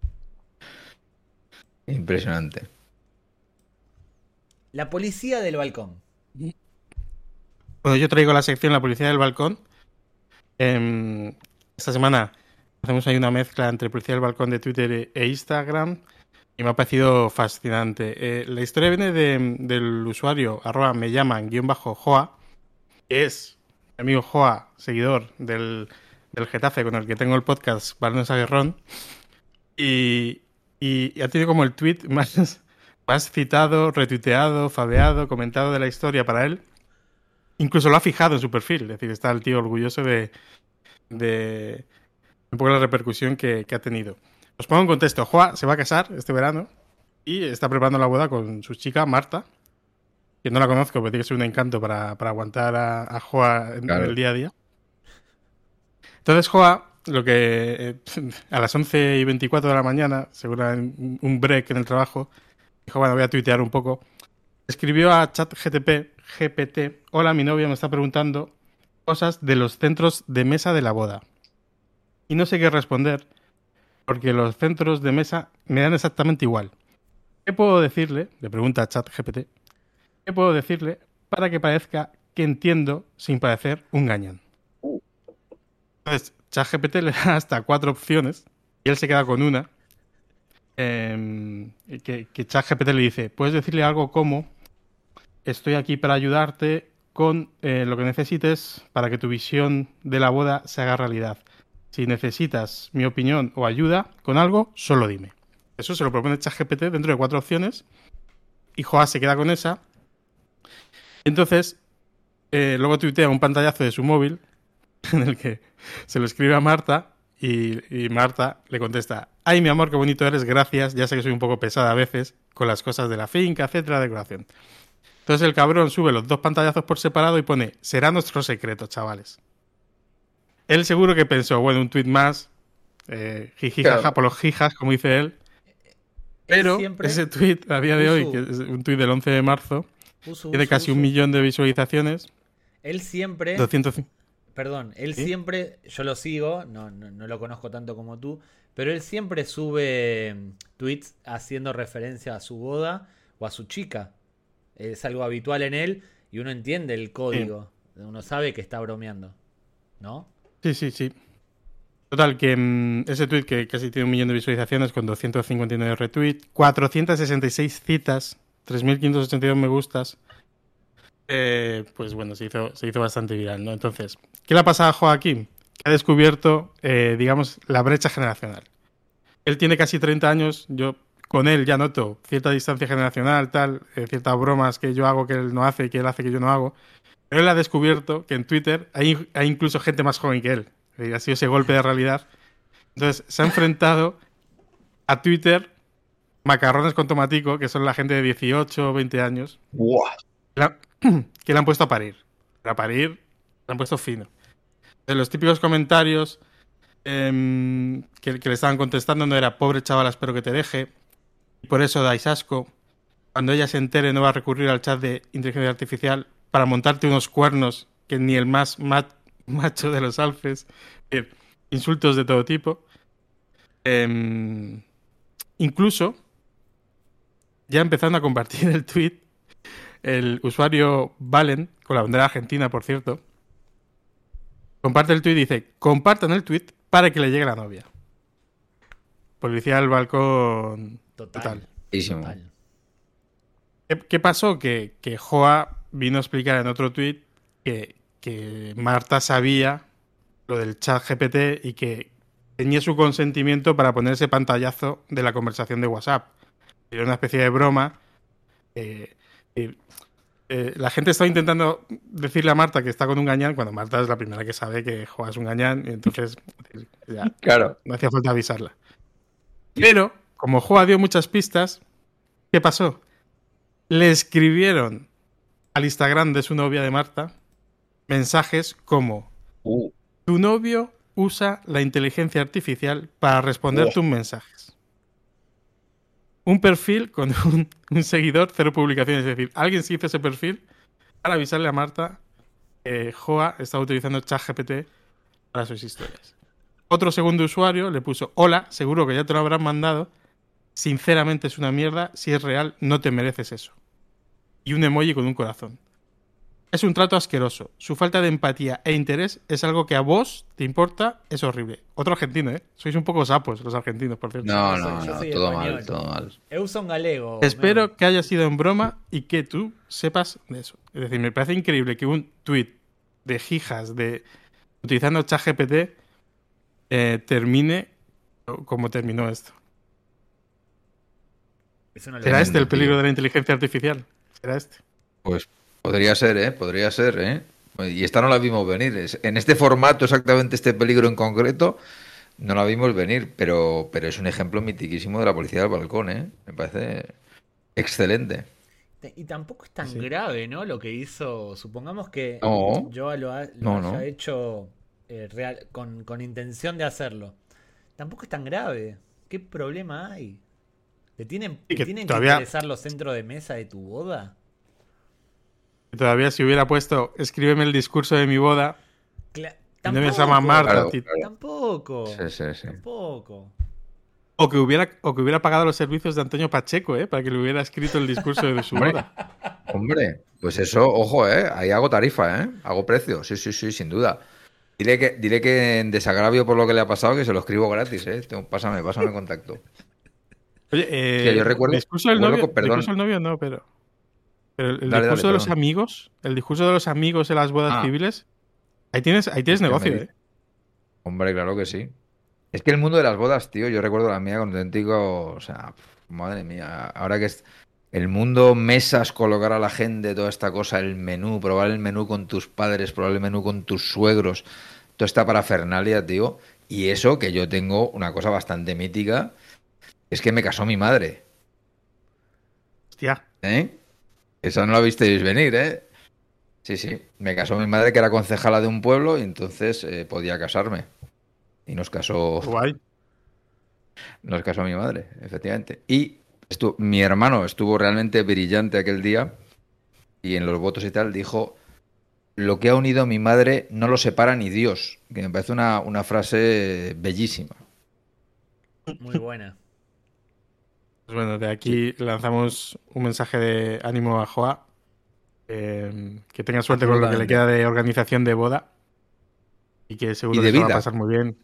Impresionante. La policía del balcón. Bueno, yo traigo la sección La Policía del Balcón. Eh, esta semana hacemos ahí una mezcla entre Policía del Balcón de Twitter e Instagram y me ha parecido fascinante. Eh, la historia viene de, del usuario arroba me llaman guión bajo Joa, que es mi amigo Joa, seguidor del, del Getafe con el que tengo el podcast Balones Aguerrón, y, y, y ha tenido como el tweet más, más citado, retuiteado, fabeado, comentado de la historia para él. Incluso lo ha fijado en su perfil, es decir, está el tío orgulloso de, de un poco la repercusión que, que ha tenido. Os pongo en contexto. Joa se va a casar este verano y está preparando la boda con su chica, Marta, que no la conozco, pero tiene que ser un encanto para, para aguantar a, a Joa en, claro. en el día a día. Entonces Joa, lo que eh, a las once y veinticuatro de la mañana, seguro en un break en el trabajo, dijo, bueno, voy a tuitear un poco. Escribió a ChatGPT, G P T, hola, mi novia me está preguntando cosas de los centros de mesa de la boda. Y no sé qué responder, porque los centros de mesa me dan exactamente igual. ¿Qué puedo decirle? Le pregunta a ChatGPT. ¿Qué puedo decirle para que parezca que entiendo sin parecer un gañán? Entonces, ChatGPT le da hasta cuatro opciones y él se queda con una. Eh, que, que ChatGPT le dice, puedes decirle algo como... Estoy aquí para ayudarte con eh, lo que necesites para que tu visión de la boda se haga realidad. Si necesitas mi opinión o ayuda con algo, solo dime. Eso se lo propone ChatGPT dentro de cuatro opciones y Joa se queda con esa. Entonces, eh, luego tuitea un pantallazo de su móvil en el que se lo escribe a Marta y, y Marta le contesta, ay, mi amor, qué bonito eres, gracias, ya sé que soy un poco pesada a veces con las cosas de la finca, etcétera, decoración. Entonces el cabrón sube los dos pantallazos por separado y pone, será nuestro secreto, chavales. Él seguro que pensó, bueno, un tuit más, eh, jiji, jaja, claro. Por los jijas, como dice él. Pero él ese tuit, a día de hoy, que es un tuit del once de marzo, uso, tiene uso, casi uso. un millón de visualizaciones. Él siempre... doscientos... perdón, él ¿Sí? siempre, yo lo sigo, no, no, no lo conozco tanto como tú, pero él siempre sube mm, tweets haciendo referencia a su boda o a su chica. Es algo habitual en él y uno entiende el Sí, código. Uno sabe que está bromeando, ¿no? sí, sí. sí. Total, que mm, ese tweet que casi tiene un millón de visualizaciones con doscientos cincuenta y nueve retweets, cuatrocientas sesenta y seis citas, tres mil quinientos ochenta y dos me gustas, eh, pues bueno, se hizo, se hizo bastante viral, ¿no? Entonces, ¿qué le ha pasado a Joaquín? Que ha descubierto, eh, digamos, la brecha generacional. Él tiene casi treinta años, yo con él ya noto cierta distancia generacional, tal, eh, ciertas bromas que yo hago que él no hace y que él hace que yo no hago. Pero él ha descubierto que en Twitter hay, hay incluso gente más joven que él. Y ha sido ese golpe de realidad. Entonces, se ha enfrentado a Twitter macarrones con tomatico, que son la gente de dieciocho o veinte años, ¡Buah! que la- que le han puesto a parir. A parir, le han puesto fino. De los típicos comentarios em, que, que le estaban contestando no era pobre chavala, espero que te deje. Y por eso dais asco. Cuando ella se entere no va a recurrir al chat de inteligencia artificial para montarte unos cuernos que ni el más ma- macho de los alfes. Eh, insultos de todo tipo. Em, incluso ya empezaron a compartir el tweet el usuario Valen, con la bandera argentina, por cierto, comparte el tweet y dice, compartan el tweet para que le llegue la novia. Policía al balcón Total. total. Buenísimo. Total. ¿Qué, qué pasó? Que, que Joa vino a explicar en otro tweet que, que Marta sabía lo del chat G P T y que tenía su consentimiento para poner ese pantallazo de la conversación de WhatsApp. Era una especie de broma. Eh, eh, eh, la gente está intentando decirle a Marta que está con un gañán cuando Marta es la primera que sabe que Joa es un gañán y entonces ya Claro. no hacía falta avisarla. Pero, como Joa dio muchas pistas, ¿qué pasó? Le escribieron al Instagram de su novia de Marta mensajes como Uh, tu novio usa la inteligencia artificial para responder Oh. tus mensajes. Un perfil con un, un seguidor, cero publicaciones. Es decir, alguien se hizo ese perfil para avisarle a Marta que Joa estaba utilizando ChatGPT para sus historias. Otro segundo usuario le puso, hola, seguro que ya te lo habrán mandado. Sinceramente es una mierda. Si es real, no te mereces eso. Y un emoji con un corazón. Es un trato asqueroso. Su falta de empatía e interés es algo que a vos te importa, es horrible. Otro argentino, ¿eh? Sois un poco sapos los argentinos, por cierto. no, Yo soy- no, yo no, soy todo español. mal, todo mal. Eu son galego. Espero men. que haya sido en broma y que tú sepas de eso. Es decir, me parece increíble que un tweet de Gijas de utilizando ChatGPT eh, termine como terminó esto. Eso no lo ¿Será sé. este el tío. peligro de la inteligencia artificial? ¿Será este? Pues podría ser, ¿eh? Podría ser, ¿eh? Y esta no la vimos venir. Es- En este formato, exactamente este peligro en concreto, no la vimos venir, pero, pero es un ejemplo mitiquísimo de la policía del balcón, ¿eh? Me parece excelente. Te- Y tampoco es tan Sí. grave, ¿no? Lo que hizo. Supongamos que No. yo lo, ha- lo No, haya no. hecho eh, real, con, con intención de hacerlo. Tampoco es tan grave. ¿Qué problema hay? ¿Te tienen, Y te que tienen todavía- que interesar los centros de mesa de tu boda? Todavía si hubiera puesto, escríbeme el discurso de mi boda, Cla- mi novia se llama Marta, Claro, ti- claro. Tampoco. Sí, sí, sí. Tampoco. o que hubiera o que hubiera pagado los servicios de Antonio Pacheco, ¿eh? Para que le hubiera escrito el discurso de su Hombre. boda. Hombre, pues eso, ojo, ¿eh? Ahí hago tarifa, ¿eh? Hago precio, sí, sí, sí, sin duda. Dile que, dile que en desagravio por lo que le ha pasado, que se lo escribo gratis, ¿eh? Tengo- Pásame, pásame contacto. Oye, eh, Que yo recuerdo- discurso del recuerdo novio, que- perdón. discurso del novio no, pero pero el, el Dale, discurso dale, de los perdón. amigos, el discurso de los amigos en las bodas Ah. civiles, ahí tienes ahí tienes Hostia, negocio, me ¿eh? dice. Hombre, claro que sí. Es que el mundo de las bodas, tío, yo recuerdo la mía con auténtico, o sea, pf, madre mía, ahora que es el mundo mesas, colocar a la gente, toda esta cosa, el menú, probar el menú con tus padres, probar el menú con tus suegros, toda esta parafernalia, tío, y eso que yo tengo una cosa bastante mítica, es que me casó mi madre, Hostia. ¿eh? Esa no la visteis venir, ¿eh? Sí, sí, me casó mi madre que era concejala de un pueblo y entonces eh, podía casarme. Y nos casó, Guay. nos casó mi madre, efectivamente. Y estu- mi hermano estuvo realmente brillante aquel día y en los votos y tal dijo lo que ha unido a mi madre no lo separa ni Dios, que me parece una, una frase bellísima. Muy buena. Pues bueno, de aquí lanzamos un mensaje de ánimo a Joa. Eh, que tenga suerte con lo que le queda de organización de boda. Y que seguro Y de que se va a vida. pasar muy bien.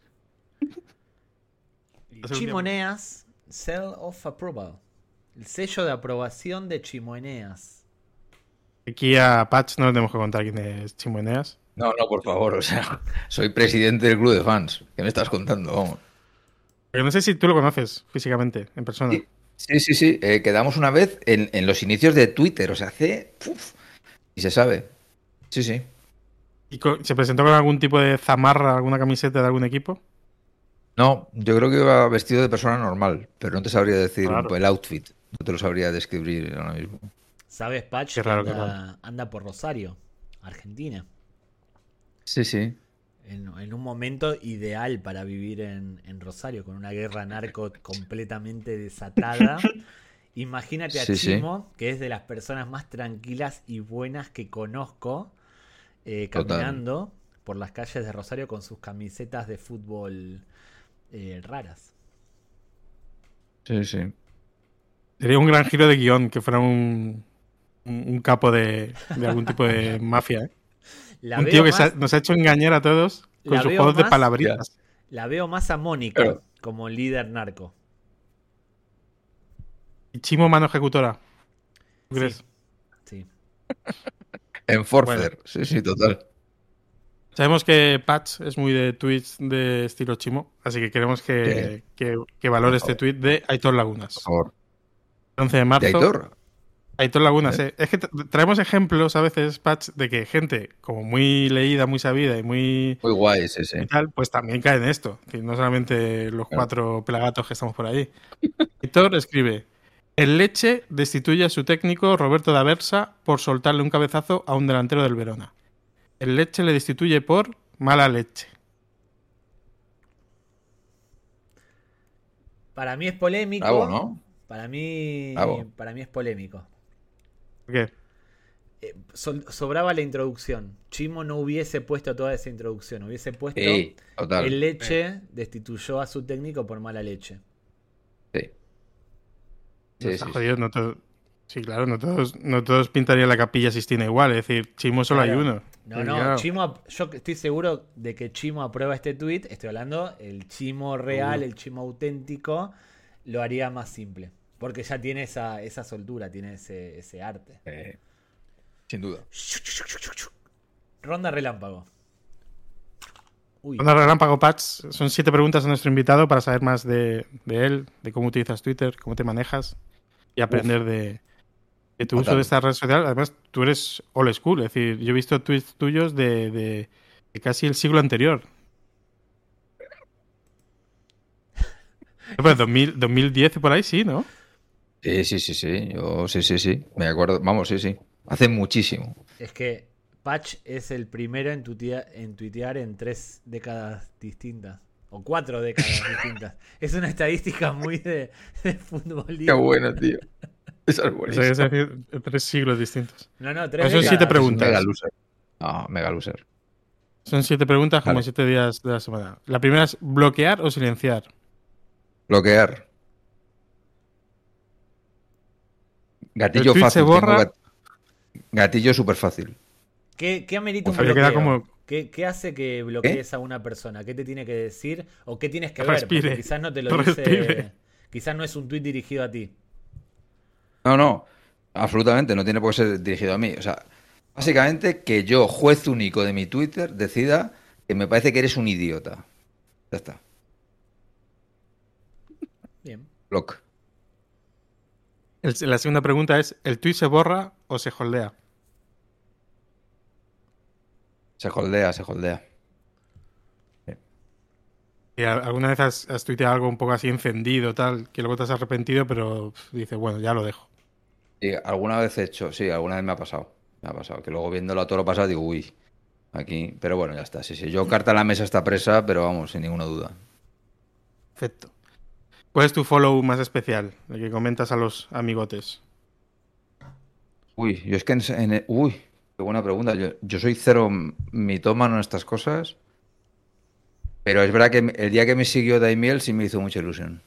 Chimoneas, Seal of Approval. El sello de aprobación de Chimoneas. Aquí a Patch no le tenemos que contar quién es Chimoneas. No, no, por favor, o sea, soy presidente del club de fans. ¿Qué me estás contando? Vamos. Pero no sé si tú lo conoces físicamente, en persona. Sí, sí, sí. sí. Eh, quedamos una vez en, en los inicios de Twitter, o sea, hace... Uf, y se sabe. Sí, sí. ¿Y co- se presentó con algún tipo de zamarra, alguna camiseta de algún equipo? No, yo creo que iba vestido de persona normal, pero no te sabría decir Claro. un- el outfit. No te lo sabría describir ahora mismo. ¿Sabes, Patch? Qué que raro, qué anda, anda por Rosario, Argentina. Sí, sí. En, en un momento ideal para vivir en, en Rosario, con una guerra narco completamente desatada. Imagínate a Sí, sí. Chimo, que es de las personas más tranquilas y buenas que conozco, eh, Total. caminando por las calles de Rosario con sus camisetas de fútbol eh, raras. Sí, sí. Sería un gran giro de guión que fuera un, un, un capo de, de algún tipo de mafia. ¿eh? La Un veo tío que más, se ha- nos ha hecho engañar a todos con La sus veo juegos de más- palabritas. la veo más a Mónica Claro. como líder narco. Y Chimo mano ejecutora. ¿Tú Sí, crees? sí. Enforcer. Sí, sí, total. Sabemos que Patch es muy de tweets de estilo Chimo, así que queremos que, que, que valore este tweet de Aitor Lagunas. Por favor. once de marzo. ¿De Aitor? Aitor Lagunas, ¿Eh? eh. Es que tra- traemos ejemplos a veces, Patch, de que gente como muy leída, muy sabida y muy Muy guay, sí, sí. y tal, pues también cae en esto. Es decir, no solamente los Claro. cuatro pelagatos que estamos por ahí. Aitor escribe: el Leche destituye a su técnico Roberto D'Aversa por soltarle un cabezazo a un delantero del Verona. El Leche le destituye por mala leche. Para mí es polémico. Bravo, ¿no? Para mí, Bravo. para mí es polémico. ¿Por qué? Eh, sol- sobraba la introducción. Chimo no hubiese puesto toda esa introducción. Hubiese puesto Sí, total. el Leche destituyó a su técnico por mala leche. Sí. Nos Sí, ha sí, jodido, no todo- Sí, claro, no todos, no todos pintarían la capilla Sistina igual. Es decir, Chimo solo Claro. hay uno. No, Y no, claro, Chimo, ap- yo estoy seguro de que Chimo aprueba este tweet. Estoy hablando, el Chimo real, Seguro. el Chimo auténtico, lo haría más simple. Porque ya tiene esa, esa soltura, tiene ese, ese arte. Eh, sin duda. Ronda relámpago. Uy, Ronda Relámpago Patch, son siete preguntas a nuestro invitado para saber más de, de él, de cómo utilizas Twitter, cómo te manejas y aprender de, de tu uso Fatal. de esta red social. Además, tú eres old school, es decir, yo he visto tweets tuyos de, de- de casi el siglo anterior. Pues dos mil, dos mil diez y por ahí sí, ¿no? Sí, sí, sí, sí. Yo, sí, sí, sí. Me acuerdo. Vamos, sí, sí. Hace muchísimo. es que Patch es el primero en, tuitea- en tuitear en tres décadas distintas. O cuatro décadas distintas. Es una estadística muy de, de futbolista. Qué bueno, tío. Esa es O buenísima. sea, es decir, tres siglos distintos. No, no, tres Pues son décadas. siete preguntas. Mega loser. No, mega loser. Son siete preguntas como Vale. siete días de la semana. La primera es bloquear o silenciar. Bloquear. Gatillo El tweet fácil. se borra. tengo gat- Gatillo súper fácil. ¿Qué, qué amerita un Pero bloqueo? queda como- ¿Qué, qué hace que bloquees a una persona? ¿Qué te tiene que decir? ¿O qué tienes que ver? Respire. Porque quizás no te lo dice. Respire. Quizás no es un tweet dirigido a ti. No, no. Absolutamente. No tiene por qué ser dirigido a mí. O sea, básicamente que yo, juez único de mi Twitter, decida que me parece que eres un idiota. Ya está. Bien. Block. El- la segunda pregunta es: ¿el tweet se borra o se holdea? Se holdea, se holdea. Y a- alguna vez has, has tuiteado algo un poco así encendido, tal, que luego te has arrepentido, pero pff, dices, bueno, ya lo dejo. Sí, alguna vez he hecho, sí, alguna vez me ha pasado. Me ha pasado. Que luego viéndolo a todo lo pasado digo, uy, aquí. Pero bueno, ya está. Sí, sí. Yo carta en la mesa está presa, pero vamos, sin ninguna duda. Perfecto. ¿Cuál es tu follow más especial? El que comentas a los amigotes. Uy, yo es que en, en- uy, Qué buena pregunta. Yo, yo soy cero mitómano en estas cosas, pero es verdad que el día que me siguió Daimiel sí me hizo mucha ilusión.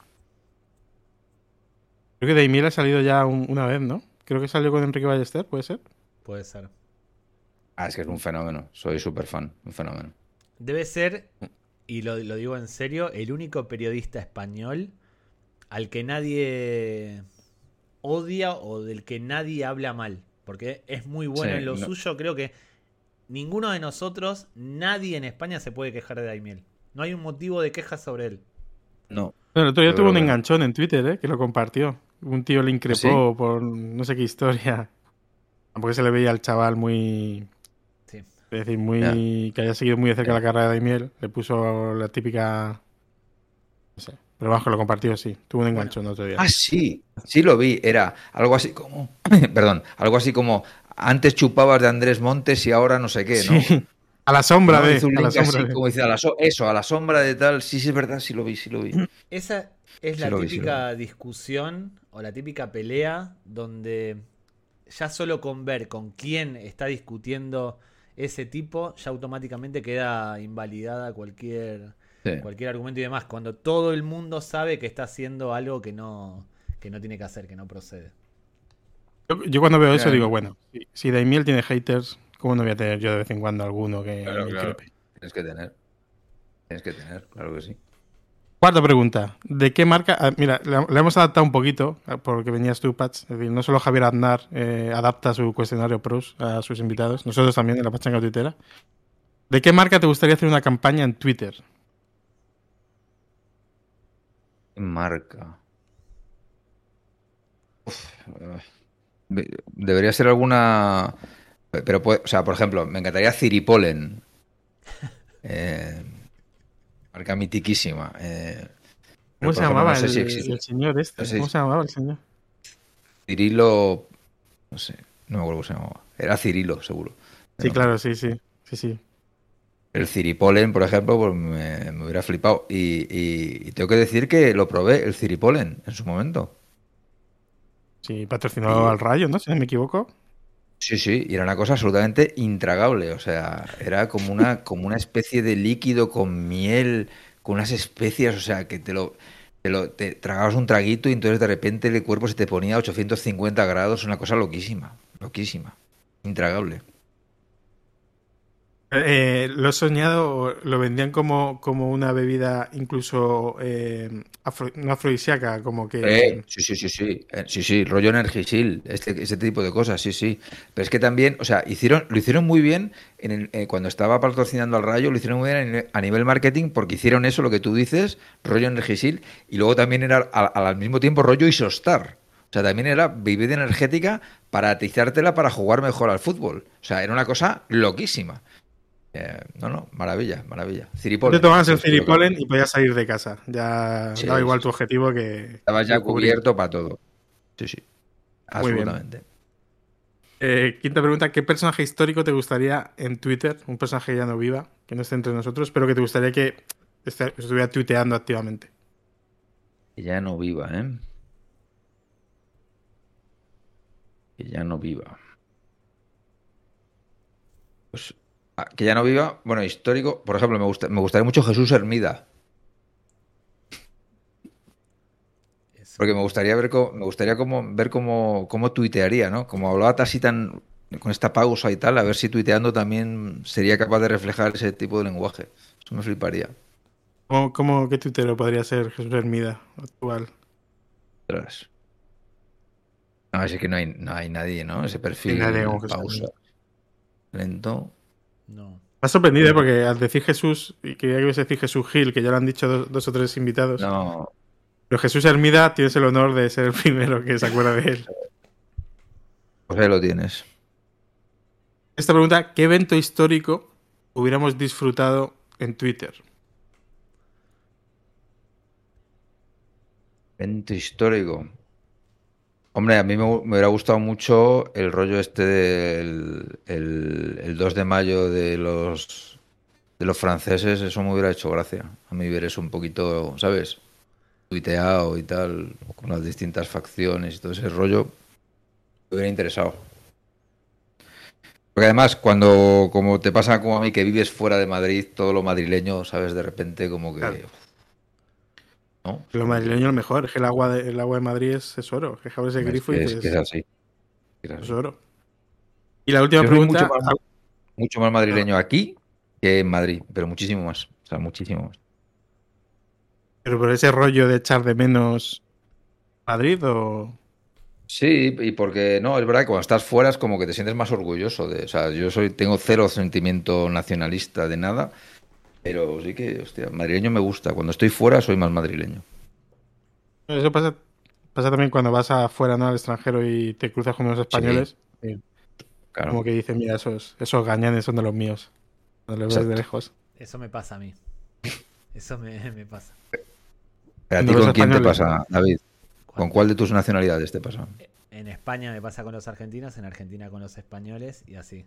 Creo que Daimiel ha salido ya un- una vez, ¿no? Creo que salió con Enrique Ballester, ¿puede ser? Puede ser. Ah, es que es un fenómeno. Soy súper fan, un fenómeno. Debe ser, y lo, lo digo en serio, el único periodista español al que nadie odia o del que nadie habla mal. Porque es muy bueno Sí, en lo no- suyo. Creo que ninguno de nosotros, nadie en España se puede quejar de Daimiel. No hay un motivo de queja sobre él. No, Bueno, el otro día yo tuvo un creo que no. enganchón en Twitter, ¿eh? Que lo compartió. Un tío le ¿Ah, increpó sí? por no sé qué historia. Tampoco se le veía al chaval muy... Sí. Es decir, Ya, muy... que haya seguido muy de cerca ya. la carrera de Daimiel. Le puso la típica... No sé. Pero bajo lo compartió, sí. Tuvo un Bueno, enganchón el otro día. Ah, sí, sí lo vi. Era algo así como, perdón, algo así como antes chupabas de Andrés Montes y ahora no sé qué, Sí. ¿no? A la sombra No, hizo de... un A la link sombra así, de... como dice, a la so- eso, a la sombra de tal. Sí, sí, es verdad, sí lo vi, sí lo vi. esa es Sí la lo vi, sí lo vi. típica discusión o la típica pelea donde ya solo con ver con quién está discutiendo ese tipo, ya automáticamente queda invalidada cualquier, Sí. cualquier argumento y demás. Cuando todo el mundo sabe que está haciendo algo que no, que no tiene que hacer, que no procede. Yo, yo cuando veo eso Ya, digo, bueno, si, si Daimiel tiene haters, ¿cómo no voy a tener yo de vez en cuando alguno que claro, me claro. increpe? Tienes que tener, tienes que tener, claro que sí. Cuarta pregunta. ¿De qué marca? Ah, mira, le, le hemos adaptado un poquito, ah, porque venías tú, Patch. Es decir, no solo Javier Aznar eh, adapta su cuestionario pros a sus invitados, nosotros también en la Pachanga Tuitera. ¿De qué marca te gustaría hacer una campaña en Twitter? Marca. Eh, de- Debería ser alguna. Pero, puede- o sea, por ejemplo, me encantaría Ciripolen. Eh, marca mitiquísima. Eh, pero, ¿Cómo se por ejemplo, no llamaba sé si el, existe. el señor No este? sé ¿Cómo si se llamaba el señor? Cirilo. No sé, no me acuerdo cómo se llamaba. Era Cirilo, seguro. Sí, Pero claro, sí, sí. Sí, sí. el Ciripolen, por ejemplo, pues me, me hubiera flipado. Y, y- y tengo que decir que lo probé, el Ciripolen, en su momento. Sí, patrocinó Y al Rayo, ¿no? Si no me equivoco. sí, sí, y era una cosa absolutamente intragable. O sea, era como una, como una especie de líquido con miel, con unas especias, o sea, que te lo, te lo te tragabas un traguito y entonces de repente el cuerpo se te ponía a ochocientos cincuenta grados, una cosa loquísima, loquísima, intragable. Eh, lo he soñado, lo vendían como, como una bebida incluso eh, afro- no afrodisíaca, como Eh, que... sí, sí, sí, sí, eh, sí, sí, rollo Energisil, este, este tipo de cosas, sí, sí. Pero es que también, o sea, hicieron, lo hicieron muy bien en el- eh, cuando estaba patrocinando al Rayo, lo hicieron muy bien a nivel, a nivel marketing porque hicieron eso, lo que tú dices, rollo Energisil, y luego también era al, al mismo tiempo rollo Isostar. O sea, también era bebida energética para atizártela para jugar mejor al fútbol. O sea, era una cosa loquísima. Eh, no, no, maravilla, maravilla. Te Ciripolen, tomabas ese el es lo que ciripolen y podías salir de casa. Ya daba sí, sí, igual tu sí. objetivo que, Estaba que ya cubrir. cubierto para todo. Sí, sí, Muy bien. absolutamente. Eh, quinta pregunta, ¿qué personaje histórico te gustaría en Twitter? Un personaje que ya no viva, que no esté entre nosotros, pero que te gustaría que este- estuviera tuiteando activamente. Que ya no viva, ¿eh? Que ya no viva. Pues, ah, que ya no viva, bueno, histórico, por ejemplo, me gusta, me gustaría mucho Jesús Hermida, Eso. porque me gustaría ver cómo, me gustaría cómo, ver cómo, cómo tuitearía, ¿no? Como hablaba así tan con esta pausa y tal, a ver si tuiteando también sería capaz de reflejar ese tipo de lenguaje. Eso me fliparía. ¿Cómo, cómo qué tuitero podría ser Jesús Hermida actual? Ostras. No, es que no hay, no hay nadie, ¿no? Ese Sin nadie como perfil Jesús pausa, Hermida. lento. No. Me ha sorprendido, ¿eh? Porque al decir Jesús, y quería que ibas a decir Jesús Gil, que ya lo han dicho dos, dos o tres invitados, No, pero Jesús Hermida tienes el honor de ser el primero que se acuerda de él. pues ahí lo tienes. Esta pregunta, ¿qué evento histórico hubiéramos disfrutado en Twitter? Evento histórico. Hombre, a mí me, hu- me hubiera gustado mucho el rollo este del el, el dos de mayo de los de los franceses, eso me hubiera hecho gracia. A mí ver eso un poquito, ¿sabes? Tuiteado y tal, con las distintas facciones y todo ese rollo, me hubiera interesado. Porque además, cuando, como te pasa como a mí, que vives fuera de Madrid, todo lo madrileño, sabes, de repente como que... Claro. ¿no? Lo madrileño es lo mejor, es que el agua de, el agua de Madrid es, es oro. Que abres el Es grifo y que es, dices, que es así. Es es así. oro. Y la última Yo soy pregunta. mucho más, mucho más madrileño aquí que en Madrid, pero muchísimo más. O sea, muchísimo más. ¿Pero por ese rollo de echar de menos Madrid o...? Sí, y porque no, es verdad que cuando estás fuera es como que te sientes más orgulloso de, o sea, yo soy, tengo cero sentimiento nacionalista de nada, pero sí que, hostia, madrileño me gusta. Cuando estoy fuera soy más madrileño. Eso pasa, pasa también cuando vas afuera, ¿no? Al extranjero y te cruzas con unos Sí, españoles. Y claro. como que dicen, mira, esos, esos gañanes son de los míos. Cuando los ves de Exacto. lejos. Eso me pasa a mí. Eso me, me pasa. ¿A Cuando ti los con quién te españoles. pasa, David? ¿Con Cuando- cuál de tus nacionalidades te pasa? En España me pasa con los argentinos, en Argentina con los españoles y así.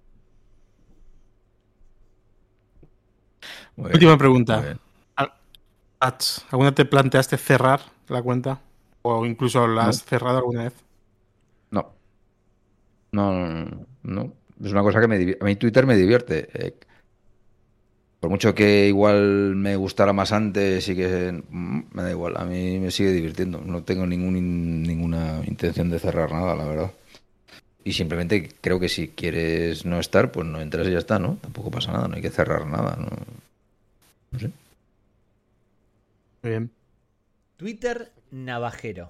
Muy bien, Última muy pregunta. bien. Al- Ats, ¿alguna te planteaste cerrar la cuenta? ¿O incluso la No, has cerrado alguna vez? no, no, no, no, no. Es una cosa que me divierte. A mí Twitter me divierte. Eh, por mucho que igual me gustara más antes y que mm, me da igual, a mí me sigue divirtiendo. No tengo ningún in- ninguna intención de cerrar nada, la verdad. Y simplemente creo que si quieres no estar, pues no entras y ya está, ¿no? Tampoco pasa nada, no hay que cerrar nada, ¿no? No sé. Muy bien. Twitter navajero.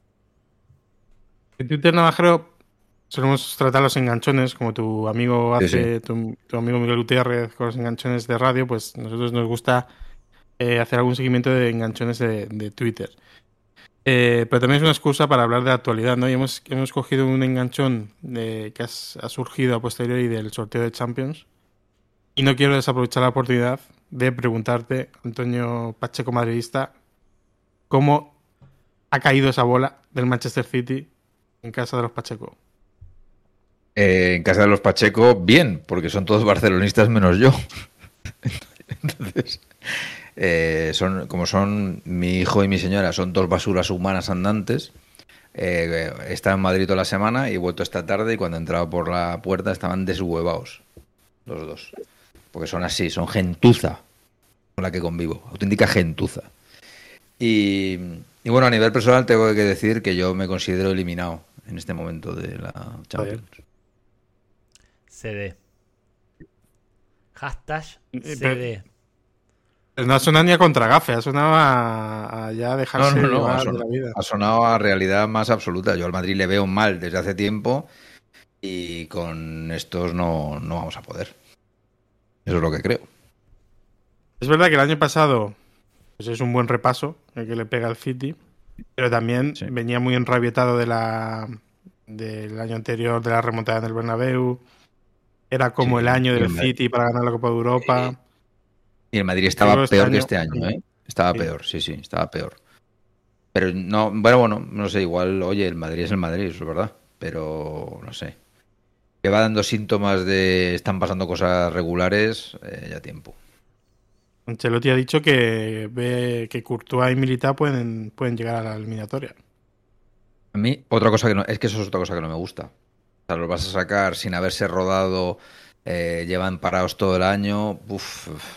En Twitter Navajero solemos tratar los enganchones, como tu amigo Sí, sí. hace, tu, tu amigo Miguel Gutiérrez con los enganchones de radio, pues nosotros nos gusta eh, hacer algún seguimiento de enganchones de, de Twitter. Eh, pero también es una excusa para hablar de la actualidad, ¿no? Y hemos, hemos cogido un enganchón de, que has- ha surgido a posteriori del sorteo de Champions. Y no quiero desaprovechar la oportunidad de preguntarte, Antonio Pacheco madridista, ¿cómo ha caído esa bola del Manchester City en casa de los Pacheco? Eh, en casa de los Pacheco, bien, porque son todos barcelonistas menos yo. Entonces, eh, son, como son mi hijo y mi señora, son dos basuras humanas andantes. Eh, he estado en Madrid toda la semana y he vuelto esta tarde y cuando he entrado por la puerta estaban deshuevados los dos. Porque son así, son gentuza con la que convivo, auténtica gentuza. Y, y bueno, a nivel personal tengo que decir que yo me considero eliminado en este momento de la Champions. C D. Hashtag Eh, C pero- D. No ha sonado ni a contragafe, ha sonado a, a ya No, dejarse no, no, ha llevar de sonado, la vida. ha sonado a realidad más absoluta. Yo al Madrid le veo mal desde hace tiempo y con estos no, no vamos a poder. Eso es lo que creo. Es verdad que el año pasado pues es un buen repaso el que le pega al City, pero también Sí. venía muy enrabietado de la del año anterior, de la remontada en el Bernabéu. Era como Sí, el año y del el Madrid- City para ganar la Copa de Europa. Y el Madrid Yo estaba este peor que año- este año, ¿eh? Estaba Sí. peor, sí, sí, estaba peor. Pero no, bueno, bueno, no sé, igual, oye, el Madrid es el Madrid, eso es verdad. Pero no sé. Que va dando síntomas de están pasando cosas regulares, eh, ya tiempo. Ancelotti ha dicho que ve que Courtois y Militao pueden, pueden llegar a la eliminatoria. A mí, otra cosa que no, es que eso es otra cosa que no me gusta. O sea, los vas a sacar sin haberse rodado, eh, llevan parados todo el año. Uf, uf.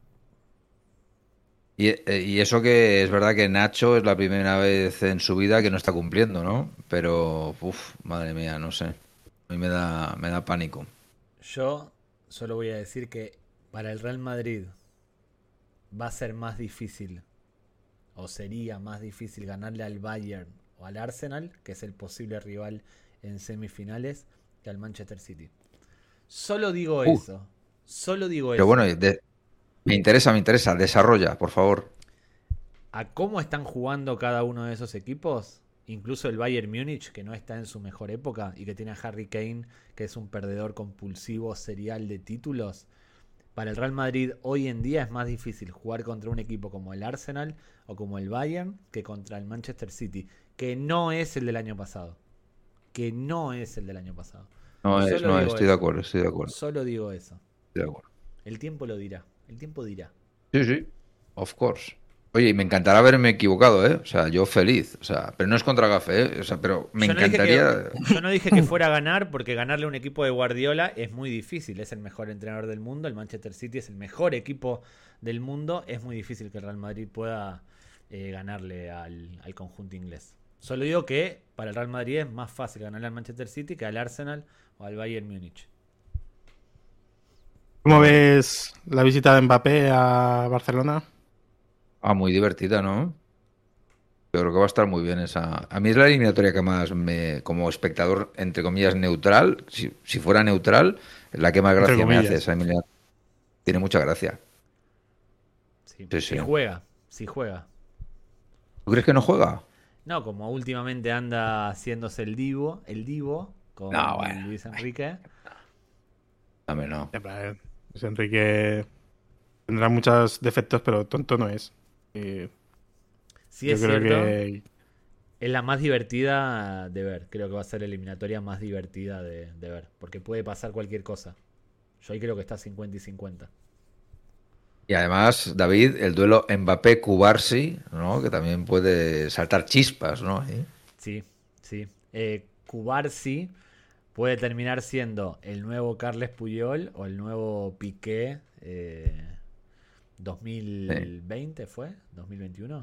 Y, eh, y eso que es verdad que Nacho es la primera vez en su vida que no está cumpliendo, ¿no? Pero, uf, madre mía, no sé. A mí me da, me da pánico. Yo solo voy a decir que para el Real Madrid va a ser más difícil, o sería más difícil ganarle al Bayern o al Arsenal, que es el posible rival en semifinales, que al Manchester City. Solo digo Uh. eso. Solo digo Pero eso. bueno, de- me interesa, me interesa. Desarrolla, por favor. A cómo están jugando cada uno de esos equipos, incluso el Bayern Múnich, que no está en su mejor época y que tiene a Harry Kane, que es un perdedor compulsivo serial de títulos. Para el Real Madrid hoy en día es más difícil jugar contra un equipo como el Arsenal o como el Bayern que contra el Manchester City, que no es el del año pasado. Que no es el del año pasado. No es, Solo no es, digo estoy de eso. acuerdo, estoy de acuerdo, Solo digo eso. estoy de acuerdo. El tiempo lo dirá. El tiempo dirá. Sí, sí, of course. Oye, y me encantará haberme equivocado, ¿eh? O sea, yo feliz. O sea, pero no es contra Gafe, ¿eh? O sea, pero me Yo no dije encantaría. que, yo no dije que fuera a ganar, porque ganarle a un equipo de Guardiola es muy difícil. Es el mejor entrenador del mundo. El Manchester City es el mejor equipo del mundo. Es muy difícil que el Real Madrid pueda eh, ganarle al, al conjunto inglés. Solo digo que para el Real Madrid es más fácil ganarle al Manchester City que al Arsenal o al Bayern Múnich. ¿Cómo ves la visita de Mbappé a Barcelona? Ah, muy divertida, ¿no? Yo creo que va a estar muy bien esa. A mí es la eliminatoria que más me, como espectador, entre comillas, neutral, si, si fuera neutral, es la que más Entre gracia me hace. comillas. Esa eliminatoria tiene mucha gracia. Sí, Sí, si sí. juega, si juega. ¿Tú crees que no juega? No, como últimamente anda haciéndose el divo, el divo con No, bueno. Luis Enrique. Dame, no. Ya, pero, Luis Enrique tendrá muchos defectos, pero tonto no es. Y Sí, yo es creo cierto. que Es la más divertida de ver. Creo que va a ser la eliminatoria más divertida de, de ver. Porque puede pasar cualquier cosa. Yo ahí creo que está cincuenta y cincuenta. Y además, David, el duelo Mbappé-Cubarsi, ¿no? Que también puede saltar chispas, ¿no? ¿Eh? Sí, sí. Eh, Cubarsi puede terminar siendo el nuevo Carles Puyol o el nuevo Piqué eh, dos mil veinte, ¿fue? ¿dos mil veintiuno?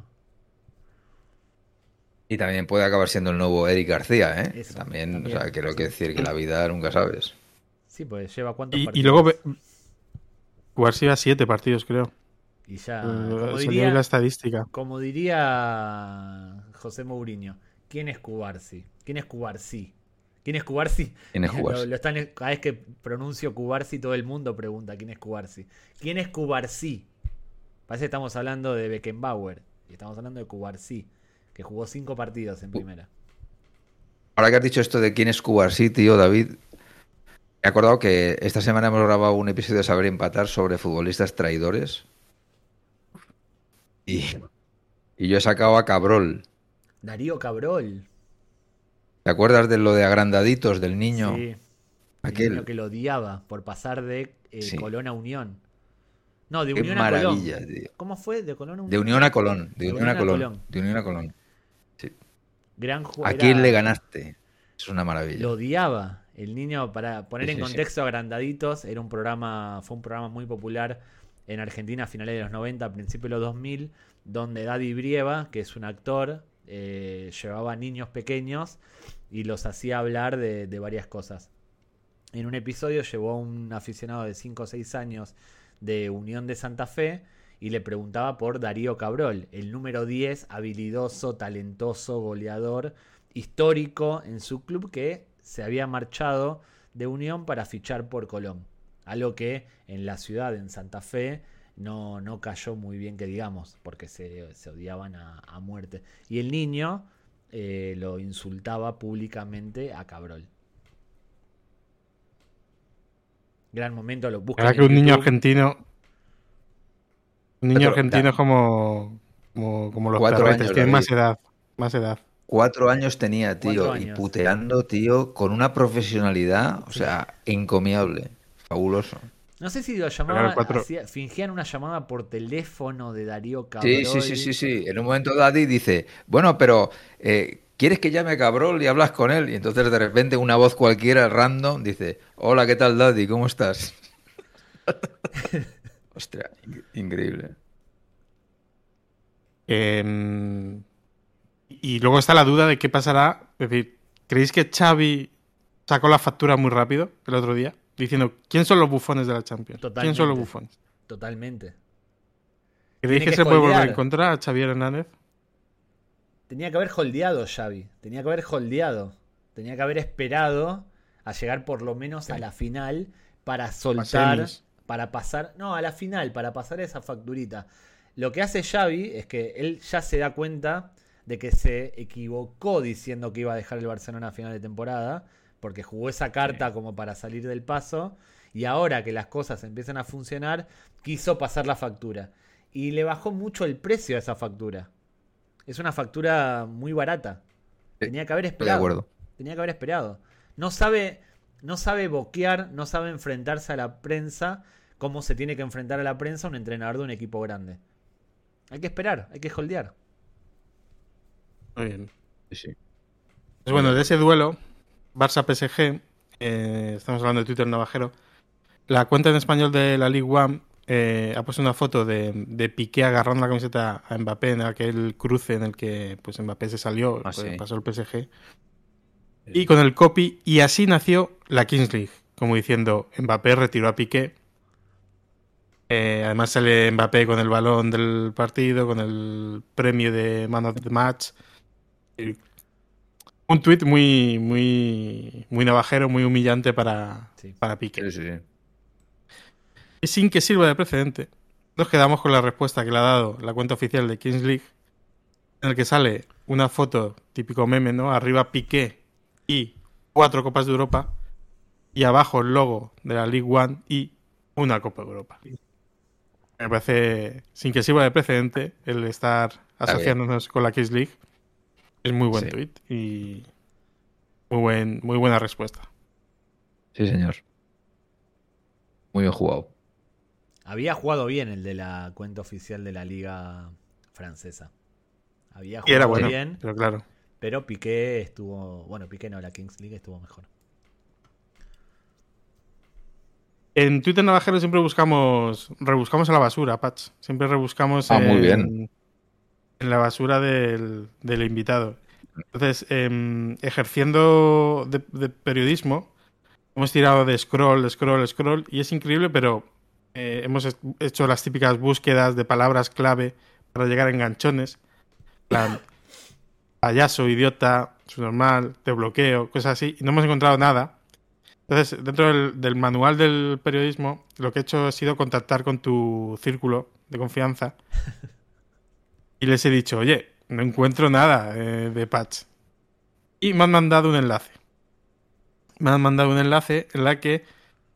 Y también puede acabar siendo el nuevo Eric García, ¿eh? Eso, También, también, o sea, quiero sí. que decir que la vida nunca sabes. Sí, pues lleva cuántos Y, y partidos. luego ve- jugar sí a siete partidos, creo. Y ya, Eh, como Salió ahí la diría, estadística. como diría José Mourinho, ¿quién es Cubarsi? ¿Quién es Cubarsi? ¿Quién es Cubarsi? ¿Quién es Lo, Cubarsi? lo están, cada vez que pronuncio Cubarsi, todo el mundo pregunta quién es Cubarsi. ¿Quién es Cubarsi? Parece que estamos hablando de Beckenbauer. Y estamos hablando de Cubarsi, que jugó cinco partidos en primera. Ahora que has dicho esto de quién es Cubarsi, tío, David, me he acordado que esta semana hemos grabado un episodio de Saber Empatar sobre futbolistas traidores. Y, y yo he sacado a Cabrol. Darío Cabrol. ¿Te acuerdas de lo de agrandaditos del niño? Sí. El Aquel. niño que lo odiaba por pasar de eh, Sí. Colón a Unión. No, de Qué Unión a Colón. maravilla, tío. ¿Cómo fue? ¿De Colón a Unión? De Unión a Colón. De De Unión a Unión a Colón. Colón. De Unión a Colón. Sí. Gran ¿A jugador. quién le ganaste? Es una maravilla. Lo odiaba. El niño, para poner Sí, en sí, contexto, Agrandaditos era un programa, fue un programa muy popular en Argentina a finales de los noventa, a principios de los dos mil, donde Daddy Brieva, que es un actor, eh, llevaba niños pequeños y los hacía hablar de, de varias cosas. En un episodio llevó a un aficionado de cinco o seis años de Unión de Santa Fe y le preguntaba por Darío Cabrol, el número diez, habilidoso, talentoso, goleador, histórico en su club, que se había marchado de Unión para fichar por Colón. Algo que en la ciudad, en Santa Fe, no, no cayó muy bien, que digamos, porque se, se odiaban a, a muerte. Y el niño eh, lo insultaba públicamente a Cabrol. Gran momento, lo La buscan verdad en que un niño YouTube. argentino. Un niño Cuatro- argentino da- es como, como, como los Cuatro perretes, años, tienen más David. edad. Más edad. Cuatro años tenía, tío, Cuatro y años. puteando, tío, con una profesionalidad, o Sí. sea, encomiable, fabuloso. No sé si lo Claro, llamaban, cuatro- hacía- fingían una llamada por teléfono de Darío Cabrol. Sí, sí, sí, sí, sí. En un momento Daddy dice, bueno, pero eh, ¿quieres que llame a Cabrol y hablas con él? Y entonces de repente una voz cualquiera, random, dice, hola, ¿qué tal, Daddy? ¿Cómo estás? Ostras, in- increíble. Eh, y luego está la duda de qué pasará. Es decir, ¿creéis que Xavi sacó la factura muy rápido el otro día? Diciendo, ¿quién son los bufones de la Champions? ¿Quién son los Totalmente. bufones? Totalmente. ¿Creéis Tiene que, que se puede volver holdear. en contra a Xavier Hernández? Tenía que haber holdeado Xavi. Tenía que haber holdeado. Tenía que haber esperado a llegar por lo menos a la final para soltar, semis. para pasar, no, a la final, para pasar esa facturita. Lo que hace Xavi es que él ya se da cuenta de que se equivocó diciendo que iba a dejar el Barcelona a final de temporada, porque jugó esa carta como para salir del paso, y ahora que las cosas empiezan a funcionar, quiso pasar la factura. Y le bajó mucho el precio a esa factura. Es una factura muy barata. Tenía que haber Estoy de esperado. acuerdo. Tenía que haber esperado. No sabe, no sabe boquear, no sabe enfrentarse a la prensa como se tiene que enfrentar a la prensa un entrenador de un equipo grande. Hay que esperar, hay que holdear. Muy bien. Sí, sí. Pues bueno, de ese duelo, Barça-P S G, eh, estamos hablando de Twitter Navajero, la cuenta en español de la Ligue uno eh, ha puesto una foto de, de Piqué agarrando la camiseta a Mbappé en aquel cruce en el que pues Mbappé se salió, Ah, pues, sí. pasó el P S G. Y con el copy, y así nació la Kings League, como diciendo, Mbappé retiró a Piqué. Eh, además sale Mbappé con el balón del partido, con el premio de Man of the Match. Y un tuit muy, muy, muy navajero, muy humillante para, Sí. para Piqué. Sí, sí, sí. Y sin que sirva de precedente, nos quedamos con la respuesta que le ha dado la cuenta oficial de Kings League, en el que sale una foto, típico meme, ¿no? Arriba Piqué y cuatro Copas de Europa, y abajo el logo de la League One y una Copa de Europa. Me parece, sin que sirva de precedente, el estar asociándonos con la Kings League. Es muy buen Sí. tuit y muy, buen, muy buena respuesta. Sí, señor. Muy bien jugado. Había jugado bien el de la cuenta oficial de la liga francesa. Había Y jugado era bueno, bien, pero claro. pero Piqué estuvo... Bueno, Piqué no, la Kings League estuvo mejor. En Twitter Navajero siempre buscamos, rebuscamos a la basura, Patch. Siempre rebuscamos Ah, muy en, bien. en la basura del, del invitado. Entonces, em, ejerciendo de, de periodismo, hemos tirado de scroll, scroll, scroll, y es increíble, pero eh, hemos es- hecho las típicas búsquedas de palabras clave para llegar a enganchones. Plan, payaso, idiota, subnormal, te bloqueo, cosas así, y no hemos encontrado nada. Entonces, dentro del, del manual del periodismo, lo que he hecho ha sido contactar con tu círculo de confianza y les he dicho, oye, no encuentro nada eh, de patch. Y me han mandado un enlace. Me han mandado un enlace en la que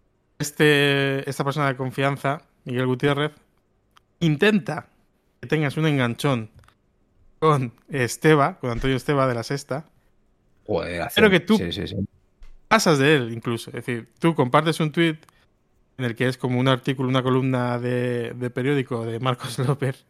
este, esta persona de confianza, Miguel Gutiérrez, intenta que tengas un enganchón con Esteba, con Antonio Esteba de la Sexta, Joder, hace- pero que tú Sí, sí, sí. pasas de él incluso. Es decir, tú compartes un tuit en el que es como un artículo, una columna de, de periódico de Marcos López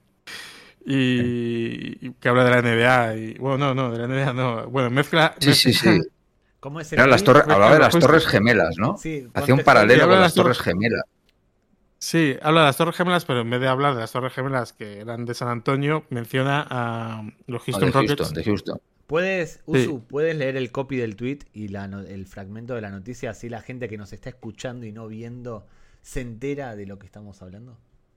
y, y que habla de la N B A y bueno, no, no, de la N B A no. Bueno, mezcla, Sí, sí, mezcla- sí. ¿Cómo es el Era las tweet? torres, hablaba de las justo. torres gemelas, ¿no? Sí, Hacía un contextual- paralelo Sí, habla con de las las torres- torres gemelas. Sí, habla de las Torres Gemelas, pero en vez de hablar de las Torres Gemelas que eran de San Antonio, menciona a los No, Houston de Rockets. Houston, de Houston. ¿Puedes, Usu, puedes leer el copy del tweet y la no- el fragmento de la noticia, así la gente que nos está escuchando y no viendo se entera de lo que estamos hablando?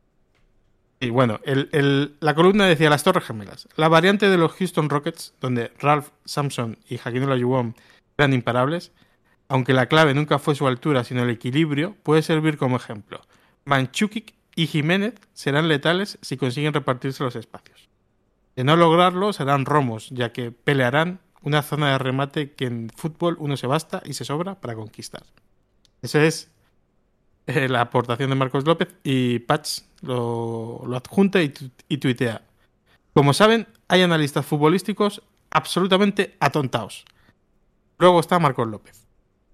Y bueno, el- el- la columna decía las Torres Gemelas. La variante de los Houston Rockets, donde Ralph Sampson y Hakeem Olajuwon eran imparables, aunque la clave nunca fue su altura, sino el equilibrio, puede servir como ejemplo. Mandzukic y Jiménez serán letales si consiguen repartirse los espacios. De no lograrlo, serán romos, ya que pelearán una zona de remate que en fútbol uno se basta y se sobra para conquistar. Esa es eh, la aportación de Marcos López y Patch lo, lo adjunta y, tu- y tuitea. Como saben, hay analistas futbolísticos absolutamente atontados. Luego está Marcos López.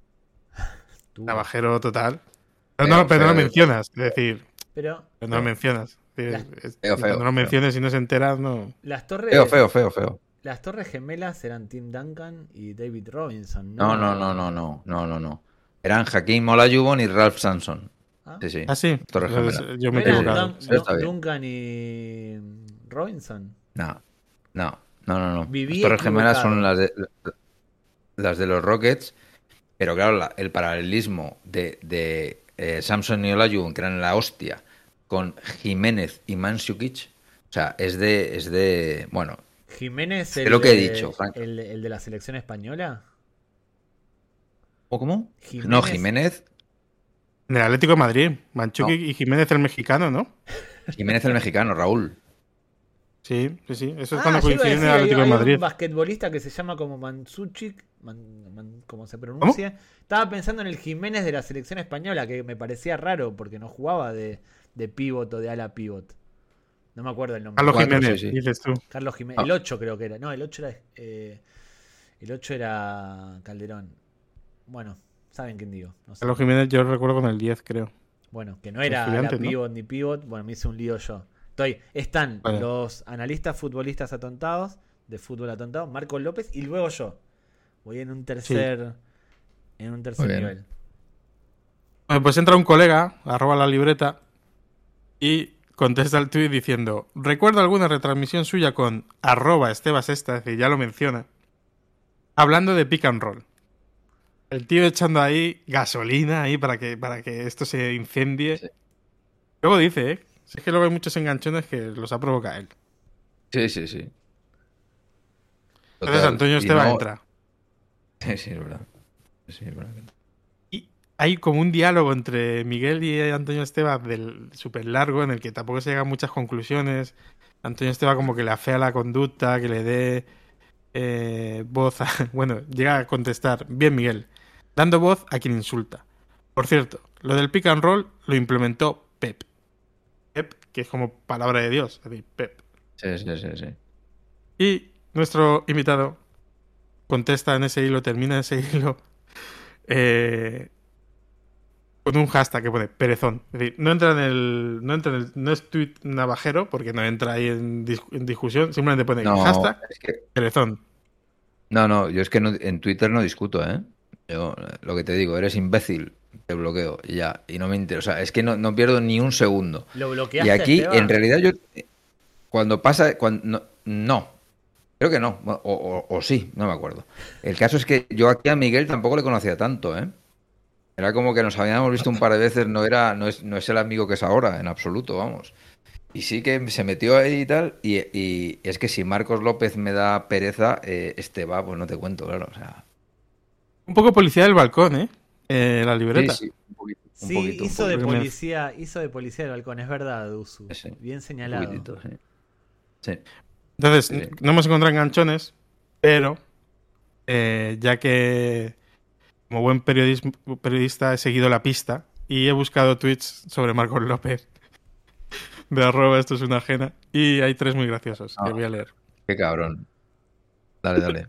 Tú. Navajero total. Pero Feo, no, pero no lo feo. mencionas. Es decir, Pero, pero no lo mencionas. Es decir, Las- es- Feo, y feo, cuando no feo. menciones y no se entera, no. las torres, Feo, feo, feo, feo. las torres gemelas eran Tim Duncan y David Robinson, No, no, no, no, no, no, no, no. Eran Hakeem Olajuwon y Ralph Sampson. ¿Ah? Sí, sí. Ah, sí. Torres Entonces, Gemelas. yo me he ¿No eran equivocado. Dun- Eso está Dun- bien. Duncan y Robinson? No, no, no, no, no. Viví Las Torres Gemelas equivocado. son las de, las de los Rockets, pero claro, la- el paralelismo de, de eh, Samson y Olajuwon, que eran la hostia, con Jiménez y Mandzukic, o sea, es de, es de, bueno, Jiménez, Es el, lo que he de- dicho, Frank. el, el de la selección española. ¿o cómo? Jiménez. No, Jiménez, En el Atlético de Madrid. Mandzukic y Jiménez el mexicano, ¿no? Jiménez el mexicano, Raúl. Sí, sí, sí. Eso es Ah, cuando yo iba a coinciden en decir, el hay, Atlético de hay Madrid. un basquetbolista que se llama como Mandzukic, Man- Man- como se pronuncia. Estaba pensando en el Jiménez de la selección española, que me parecía raro porque no jugaba de, de pivot o de ala pivot. No me acuerdo el nombre. Carlos Cuatro, Jiménez, sí, sí. dices tú. Carlos Jiménez. Ah. El ocho creo que era. No, el ocho era. eh, el ocho era Calderón. Bueno, saben quién digo. No sé. Carlos Jiménez yo lo recuerdo con el diez, creo. Bueno, que no era Estudiante, ala ¿no? pivot ni pivot. Bueno, me hice un lío yo. Estoy, están Vale. los analistas futbolistas atontados, de fútbol atontado, Marcos López, y luego yo. Voy en un tercer, en un tercer Muy bien. nivel. Bueno, pues entra un colega, arroba la libreta, y contesta el tuit diciendo: recuerdo alguna retransmisión suya con arroba estebasesta, es decir, ya lo menciona, hablando de pick and roll. El tío echando ahí gasolina ahí para que, para que esto se incendie. Sí. Luego dice, ¿eh? Si es que luego hay muchos enganchones que los ha provocado él. Sí, sí, sí. Entonces Total. Antonio Y Esteba no- entra. Sí, sí, es verdad. Sí, es verdad. Y hay como un diálogo entre Miguel y Antonio Esteba del súper largo en el que tampoco se llegan muchas conclusiones. Antonio Esteba como que le afea la conducta, que le dé eh, voz a... Bueno, llega a contestar: bien, Miguel, dando voz a quien insulta. Por cierto, lo del pick and roll lo implementó Pep. Pep, que es como palabra de Dios, es decir, Pep. Sí, sí, sí, sí. Y nuestro invitado contesta en ese hilo, termina ese hilo eh, con un hashtag que pone perezón. Es decir, no entra en el. No entra en el. No es tweet navajero, porque no entra ahí en, dis- en discusión. Simplemente pone No, hashtag es que, perezón. no, no, yo es que no- en Twitter no discuto, ¿eh? Yo, eh, lo que te digo, eres imbécil, te bloqueo y ya. Y no me interesa. O sea, es que no, no pierdo ni un segundo. ¿Lo Y bloqueaste, aquí, Esteban? en realidad, yo. Cuando pasa. Cuando, no, no. Creo que no. O, o- o sí, no me acuerdo. El caso es que yo aquí a Miguel tampoco le conocía tanto, ¿eh? Era como que nos habíamos visto un par de veces, no era, no es, no es el amigo que es ahora, en absoluto, vamos. Y sí que se metió ahí y tal, y, y es que si Marcos López me da pereza, eh, este va, pues no te cuento, claro, o sea... Un poco policía del balcón, ¿eh? Eh, la Sí, libreta. sí, un poquito, un Sí, poquito, un hizo de poquito. policía, hizo de policía del balcón, es verdad, Usu. Sí, Bien un señalado. poquitito, sí. Sí. Entonces, Sí. no hemos encontrado enganchones, pero eh, ya que como buen periodismo- periodista he seguido la pista y he buscado tweets sobre Marcos López de arroba esto es una ajena, y hay tres muy graciosos que Ah. voy a leer. Qué cabrón. Dale, dale.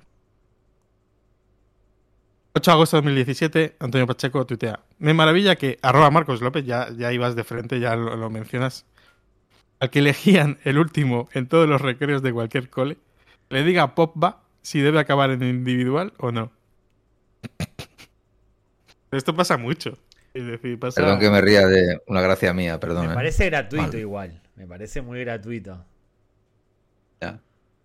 ocho de agosto de dos mil diecisiete, Antonio Pacheco tuitea: me maravilla que arroba Marcos López, ya, ya ibas de frente, ya lo, lo mencionas, al que elegían el último en todos los recreos de cualquier cole, le diga a Popba si debe acabar en individual o no. Esto pasa mucho. Es decir, pasa... Perdón que me ría de una gracia mía, perdón. Me ¿eh? parece gratuito Vale. igual. Me parece muy gratuito. Ya.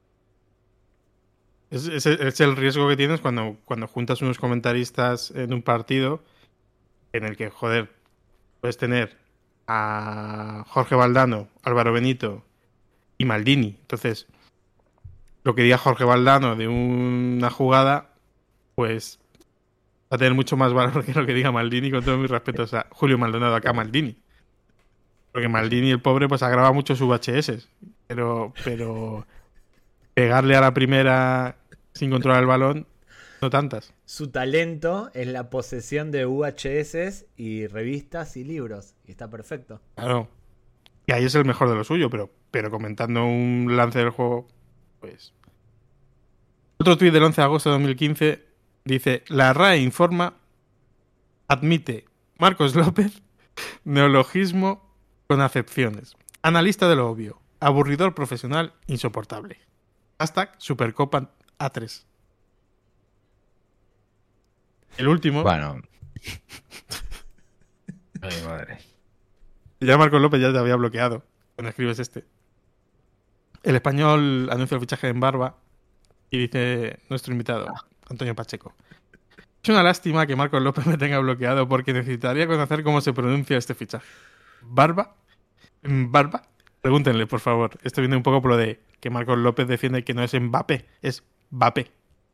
Es, es- es el riesgo que tienes cuando, cuando juntas unos comentaristas en un partido en el que, joder, puedes tener a Jorge Valdano, Álvaro Benito y Maldini. Entonces, lo que diga Jorge Valdano de una jugada, pues va a tener mucho más valor que lo que diga Maldini, con todos mis respetos a Julio Maldonado, acá Maldini. Porque Maldini, el pobre, pues agrava mucho sus V H S. Pero, pero pegarle a la primera sin controlar el balón, no tantas. Su talento es la posesión de V H S y revistas y libros. Y está perfecto. Claro. Y ahí es el mejor de lo suyo, pero, pero comentando un lance del juego, pues... Otro tuit del once de agosto de dos mil quince dice: la R A E informa, admite Marcos López, neologismo con acepciones. Analista de lo obvio. Aburridor profesional insoportable. Hashtag Supercopa A tres. El último, Bueno. Ay, madre. ya Marcos López ya te había bloqueado cuando escribes este. El Español anuncia el fichaje en Barba y dice nuestro invitado, Antonio Pacheco: es una lástima que Marcos López me tenga bloqueado porque necesitaría conocer cómo se pronuncia este fichaje. ¿Barba? ¿Barba? Pregúntenle, por favor. Esto viene un poco por lo de que Marcos López defiende que no es Mbappé, es Mbappé.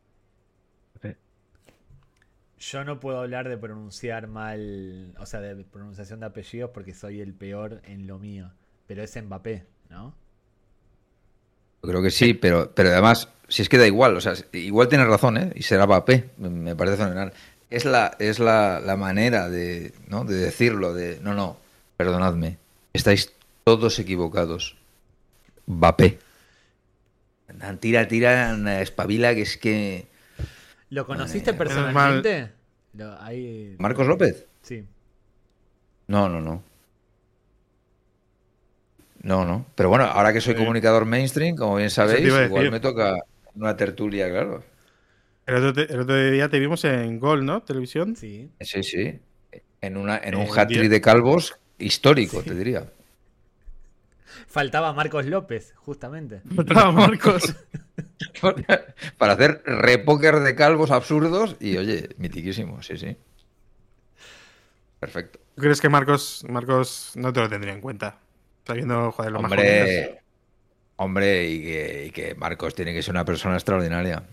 Yo no puedo hablar de pronunciar mal, o sea, de pronunciación de apellidos porque soy el peor en lo mío. Pero es Mbappé, ¿no? Yo creo que sí, pero, pero además, si es que da igual, o sea, igual tienes razón, ¿eh? Y será Mbappé, me- me parece fenomenal. Es la, es la, la manera de, ¿no? de decirlo, de, no, no, perdonadme, estáis todos equivocados. Mbappé. Tira, tira, espabila, que es que... ¿Lo conociste Vale. personalmente? Lo- ahí- ¿Marcos López? Sí. No, no, no. No, no. Pero bueno, ahora que soy Sí. comunicador mainstream, como bien te sabéis, iba a igual decir. me toca una tertulia, claro. El otro, te- el otro día te vimos en Gol, ¿no? Televisión. Sí, Sí, sí. En, una, en un Eh, un día. hat-trick de calvos histórico, te sí. diría. Faltaba Marcos López, justamente. Estaba Marcos. Para hacer repóker de calvos absurdos y, oye, mitiquísimo, sí, sí. Perfecto. ¿Tú crees que Marcos, Marcos no te lo tendría en cuenta? Sabiendo, joder, lo majo que es. Hombre, hombre, y que, y que Marcos tiene que ser una persona extraordinaria.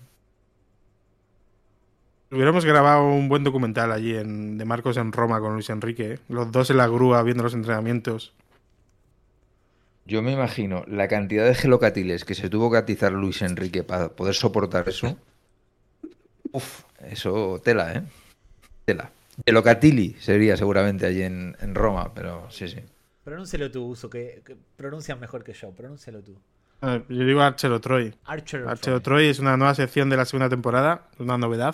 Hubiéramos grabado un buen documental allí en, de Marcos en Roma con Luis Enrique, ¿eh? Los dos en la grúa viendo los entrenamientos. Yo me imagino la cantidad de gelocatiles que se tuvo que atizar Luis Enrique para poder soportar eso. Uf, eso tela, ¿eh? Tela. Gelocatili sería seguramente allí en, en Roma, pero sí, sí. Pronúncialo tú, Uso, que, que pronuncias mejor que yo. Pronúncialo tú. Eh, yo digo Archer o Troy. Archer of Archer o Troy. Troy es una nueva sección de la segunda temporada, una novedad.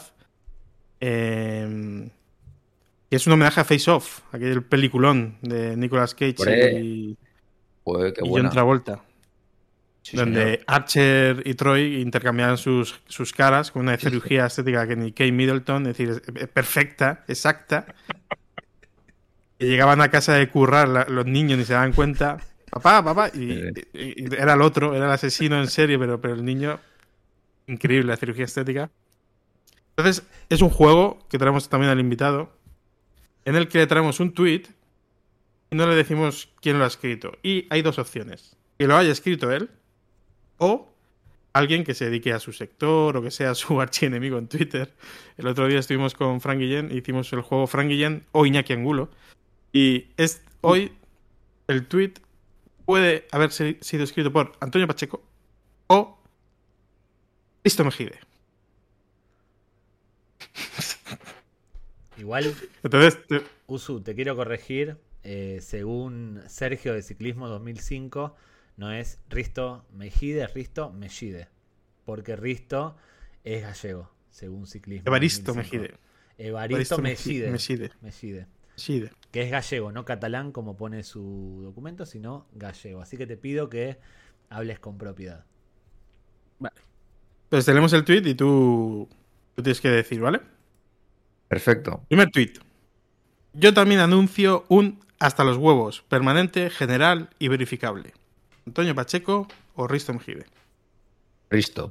Eh, que es un homenaje a Face Off, aquel peliculón de Nicolas Cage Hombre, y, pues qué y John buena. Travolta. Sí, Donde señor. Archer y Troy intercambiaban sus, sus caras con una cirugía estética que ni Kate Middleton, es decir, es- es perfecta, exacta. Y llegaban a casa de currar la- los niños ni se daban cuenta. Papá, papá. Y, y- y era el otro, era el asesino en serie, pero, pero el niño. Increíble la cirugía estética. Entonces, es un juego que traemos también al invitado, en el que le traemos un tweet y no le decimos quién lo ha escrito. Y hay dos opciones: que lo haya escrito él o alguien que se dedique a su sector o que sea su archienemigo en Twitter. El otro día estuvimos con Frank Guillén, hicimos el juego Frank Guillén o Iñaki Angulo. Y es, hoy el tweet puede haber si- sido escrito por Antonio Pacheco o Risto Mejide. Igual, Entonces, te- Usu, te quiero corregir. eh, según Sergio de Ciclismo dos mil cinco, no es Risto Mejide, es Risto Mellide. Porque Risto es gallego, según Ciclismo. Evaristo dos mil cinco. Mejide. Evaristo Evaristo Mellide. Mejide. Mellide. Mejide. Que es gallego, no catalán como pone su documento, sino gallego. Así que te pido que hables con propiedad. Entonces tenemos el tweet y tú, tú tienes que decir, ¿vale? Perfecto. Primer tweet. Yo también anuncio un hasta los huevos, permanente, general y verificable. Antonio Pacheco o Risto Mejide. Risto.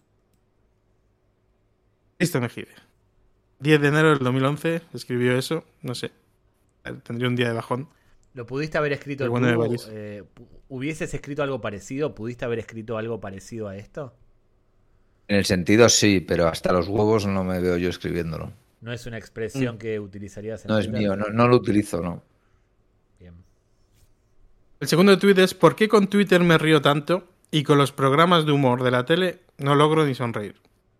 Risto Mejide. diez de enero del dos mil once escribió eso, no sé. Tendría un día de bajón. ¿Lo pudiste haber escrito El tú? bueno de Evaristo. Eh, pu- ¿Hubieses escrito algo parecido? ¿Pudiste haber escrito algo parecido a esto? En el sentido sí, pero hasta los huevos no me veo yo escribiéndolo. No es una expresión que utilizarías en No es Twitter. mío, no, no lo utilizo, no. Bien. El segundo tweet es ¿por qué con Twitter me río tanto y con los programas de humor de la tele no logro ni sonreír?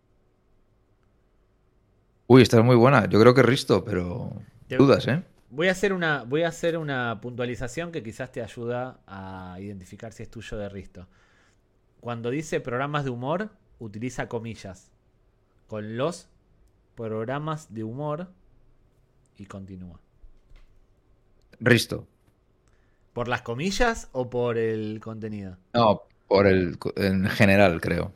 Uy, esta es muy buena. Yo creo que Risto, pero Te- dudas, ¿eh? Voy a hacer una, voy a hacer una puntualización que quizás te ayuda a identificar si es tuyo de Risto. Cuando dice programas de humor, utiliza comillas. Con los programas de humor y continúa. Risto. ¿Por las comillas o por el contenido? No, por el en general, creo.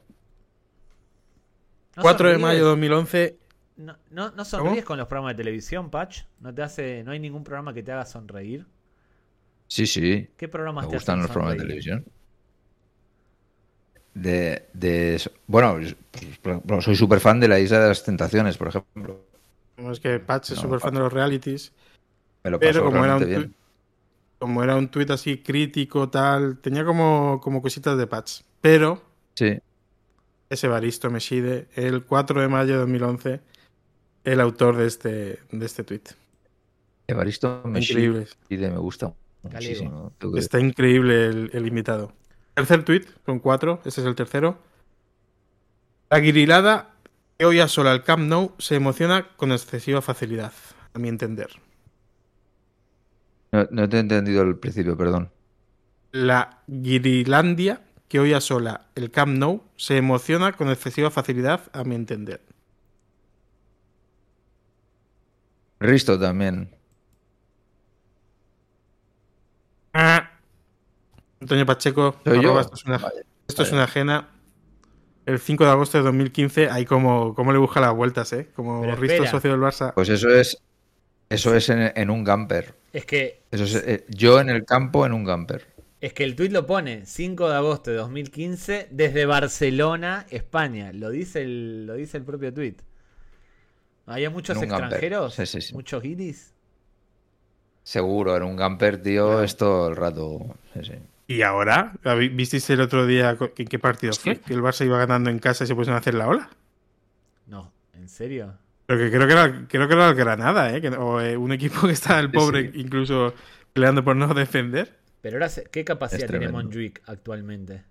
¿No cuatro de sonríes? mayo de dos mil once. ¿No, no, no sonríes ¿Cómo? con los programas de televisión, Patch? ¿No te hace, no hay ningún programa que te haga sonreír? Sí, sí. ¿Qué programas Me te gustan hacen los programas de sonreír? televisión. De, de bueno, pues, bueno, soy súper fan de La Isla de las Tentaciones, por ejemplo. No, es que Patch es No, súper fan de los realities. Me lo Pero paso como era, un realmente tuit, bien. como era un tuit así crítico, tal, tenía como, como cositas de Patch. Pero Sí. es Evaristo Mejide, el cuatro de mayo de dos mil once, el autor de este, de este tuit. Evaristo Increíble. Mejide me gusta Galego. muchísimo. Tengo que- Está increíble el, el invitado. Tercer tuit, son cuatro, este es el tercero. La guirilada que hoy asola el Camp Nou se emociona con excesiva facilidad, a mi entender. No, no te he entendido el principio, perdón. La Guirilandia que hoy asola el Camp Nou se emociona con excesiva facilidad, a mi entender. Risto también. Ah, Antonio Pacheco, Soy arroba, yo. esto es una, Vale, esto es vale. una ajena. El cinco de agosto de dos mil quince, ahí como, como le busca las vueltas, ¿eh? Como Pero Risto, espera. socio del Barça. Pues eso es, eso es en, en un camper. Es que, Eso es eh, yo en el campo en un camper. es que el tuit lo pone cinco de agosto de dos mil quince desde Barcelona, España. Lo dice el, lo dice el propio tuit. ¿Había muchos En un camper. extranjeros? Sí, sí, sí. ¿Muchos guiris? Seguro, en un camper, tío, Claro. es todo el rato. Sí, sí. ¿Y ahora? ¿Habí- ¿Visteis el otro día co- en qué partido fue? Que el Barça iba ganando en casa y se pusieron a hacer la ola. No, ¿en serio? Pero que creo que era, creo que era el Granada, ¿eh? Que- o eh, un equipo que está el Sí, pobre sí. incluso peleando por no defender. Pero ahora, se- ¿qué capacidad Es tiene tremendo. Montjuic actualmente?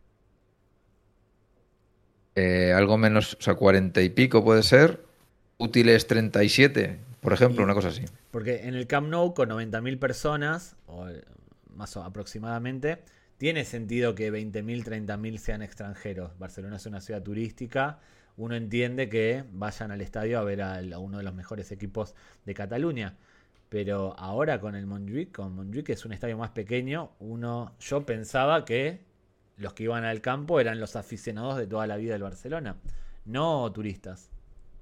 Eh, algo menos, o sea, cuarenta y pico puede ser. Útiles treinta y siete, por ejemplo, Y- una cosa así. Porque en el Camp Nou, con noventa mil personas, o eh, más o aproximadamente, tiene sentido que veinte mil, treinta mil sean extranjeros. Barcelona es una ciudad turística. Uno entiende que vayan al estadio a ver al- a uno de los mejores equipos de Cataluña. Pero ahora con el Montjuic, con Montjuic que es un estadio más pequeño, uno, yo pensaba que los que iban al campo eran los aficionados de toda la vida del Barcelona, no turistas.